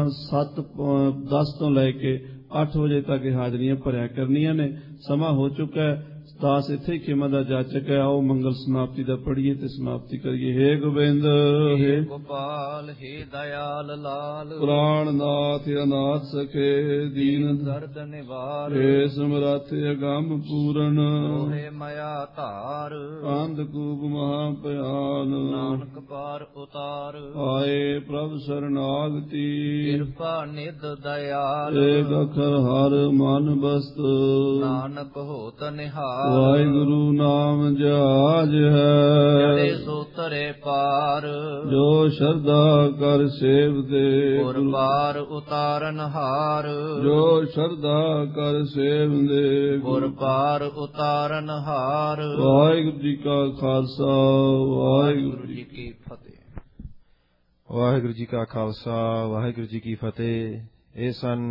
7:10 ਤੋਂ ਲੈ ਕੇ 8 ਵਜੇ ਤੱਕ ਹਾਜ਼ਰੀਆਂ ਭਰਿਆ ਕਰਨੀਆਂ ਨੇ। ਸਮਾਂ ਹੋ ਚੁੱਕਾ ਹੈ। ਦਾਸ ਇੱਥੇ ਹੀ ਖਿਮਾ ਦਾ ਜਾਚਕ ਹੈ। ਆਓ ਮੰਗਲ ਸਮਾਪਤੀ ਦਾ ਪੜੀਏ ਤੇ ਸਮਾਪਤੀ ਕਰੀਏ। ਹੇ ਗੋਬਿੰਦ, ਹੇ ਗੋਪਾਲ, ਹੇ ਦਇਆਲ ਲਾਲ, ਪ੍ਰਾਣਨਾਥ ਅਨਾਥ ਸਖੇ, ਦੀਨ ਦਰਦ ਨਿਵਾਰ, ਹੇ ਸਮਰੱਥ ਅਗੰਮ ਪੂਰਨ, ਹੋਏ ਮਾਇਆ ਧਾਰ, ਅੰਧਕੂਪ ਮਹਾ ਭਿਆਨ, ਨਾਨਕ ਪਾਰ ਉਤਾਰ, ਆਏ ਪ੍ਰਭ ਸਰਨਾਗਤੀ, ਕਿਰਪਾ ਨਿਧ ਦਇਆਲ, ਏਕ ਅਖਰ ਹਰ ਮਨ ਬਸਤ, ਨਾਨਕ ਹੋਤ ਨਿਹਾਲ, ਵਾਹਿਗੁਰੂ ਨਾਮ ਜਹਾਜ ਹੈ, ਜੜੇ ਸੋ ਤਰੇ ਪਾਰ, ਜੋ ਸ਼ਰਧਾ ਕਰ ਸੇਵਦੇ, ਗੁਰ ਪਾਰ ਉਤਾਰਨ ਹਾਰ, ਜੋ ਸ਼ਰਧਾ ਕਰ ਸੇਵਦੇ, ਗੁਰ ਪਾਰ ਉਤਾਰਨ ਹਾਰ। ਵਾਹਿਗੁਰੂ ਜੀ ਕਾ ਖਾਲਸਾ, ਵਾਹਿਗੁਰੂ ਜੀ ਕੀ ਫਤਿਹ। ਵਾਹਿਗੁਰੂ ਜੀ ਕਾ ਖਾਲਸਾ, ਵਾਹਿਗੁਰੂ ਜੀ ਕੀ ਫਤਿਹ। ਇਹ ਸਨ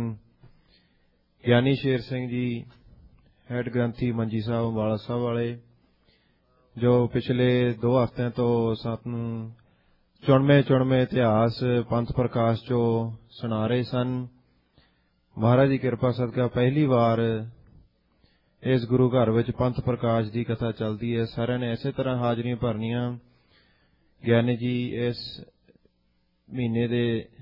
ਗਿਆਨੀ ਸ਼ੇਰ ਸਿੰਘ ਜੀ, ਹੈਡ ਗ੍ਰੰਥੀ ਮੰਜੀ ਸਾਹਿਬ ਅੰਬਾਲਾ ਸਾਹਿਬ ਵਾਲੇ, ਜੋ ਪਿਛਲੇ 2 ਹਫ਼ਤਿਆਂ ਤੋਂ ਸਾਨੂੰ ਚੁਣਵੇਂ ਇਤਿਹਾਸ ਪੰਥ ਪ੍ਰਕਾਸ਼ ਚੋਂ ਸੁਣਾ ਰਹੇ ਸਨ। ਮਹਾਰਾਜ ਦੀ ਕਿਰਪਾ ਸਦਕਾ ਪਹਿਲੀ ਵਾਰ ਇਸ ਗੁਰੂ ਘਰ ਵਿੱਚ ਪੰਥ ਪ੍ਰਕਾਸ਼ ਦੀ ਕਥਾ ਚੱਲਦੀ ਹੈ। ਸਾਰਿਆਂ ਨੇ ਇਸੇ ਤਰ੍ਹਾਂ ਹਾਜ਼ਰੀਆਂ ਭਰਨੀਆਂ। ਗਿਆਨੀ ਜੀ ਇਸ ਮਹੀਨੇ ਦੇ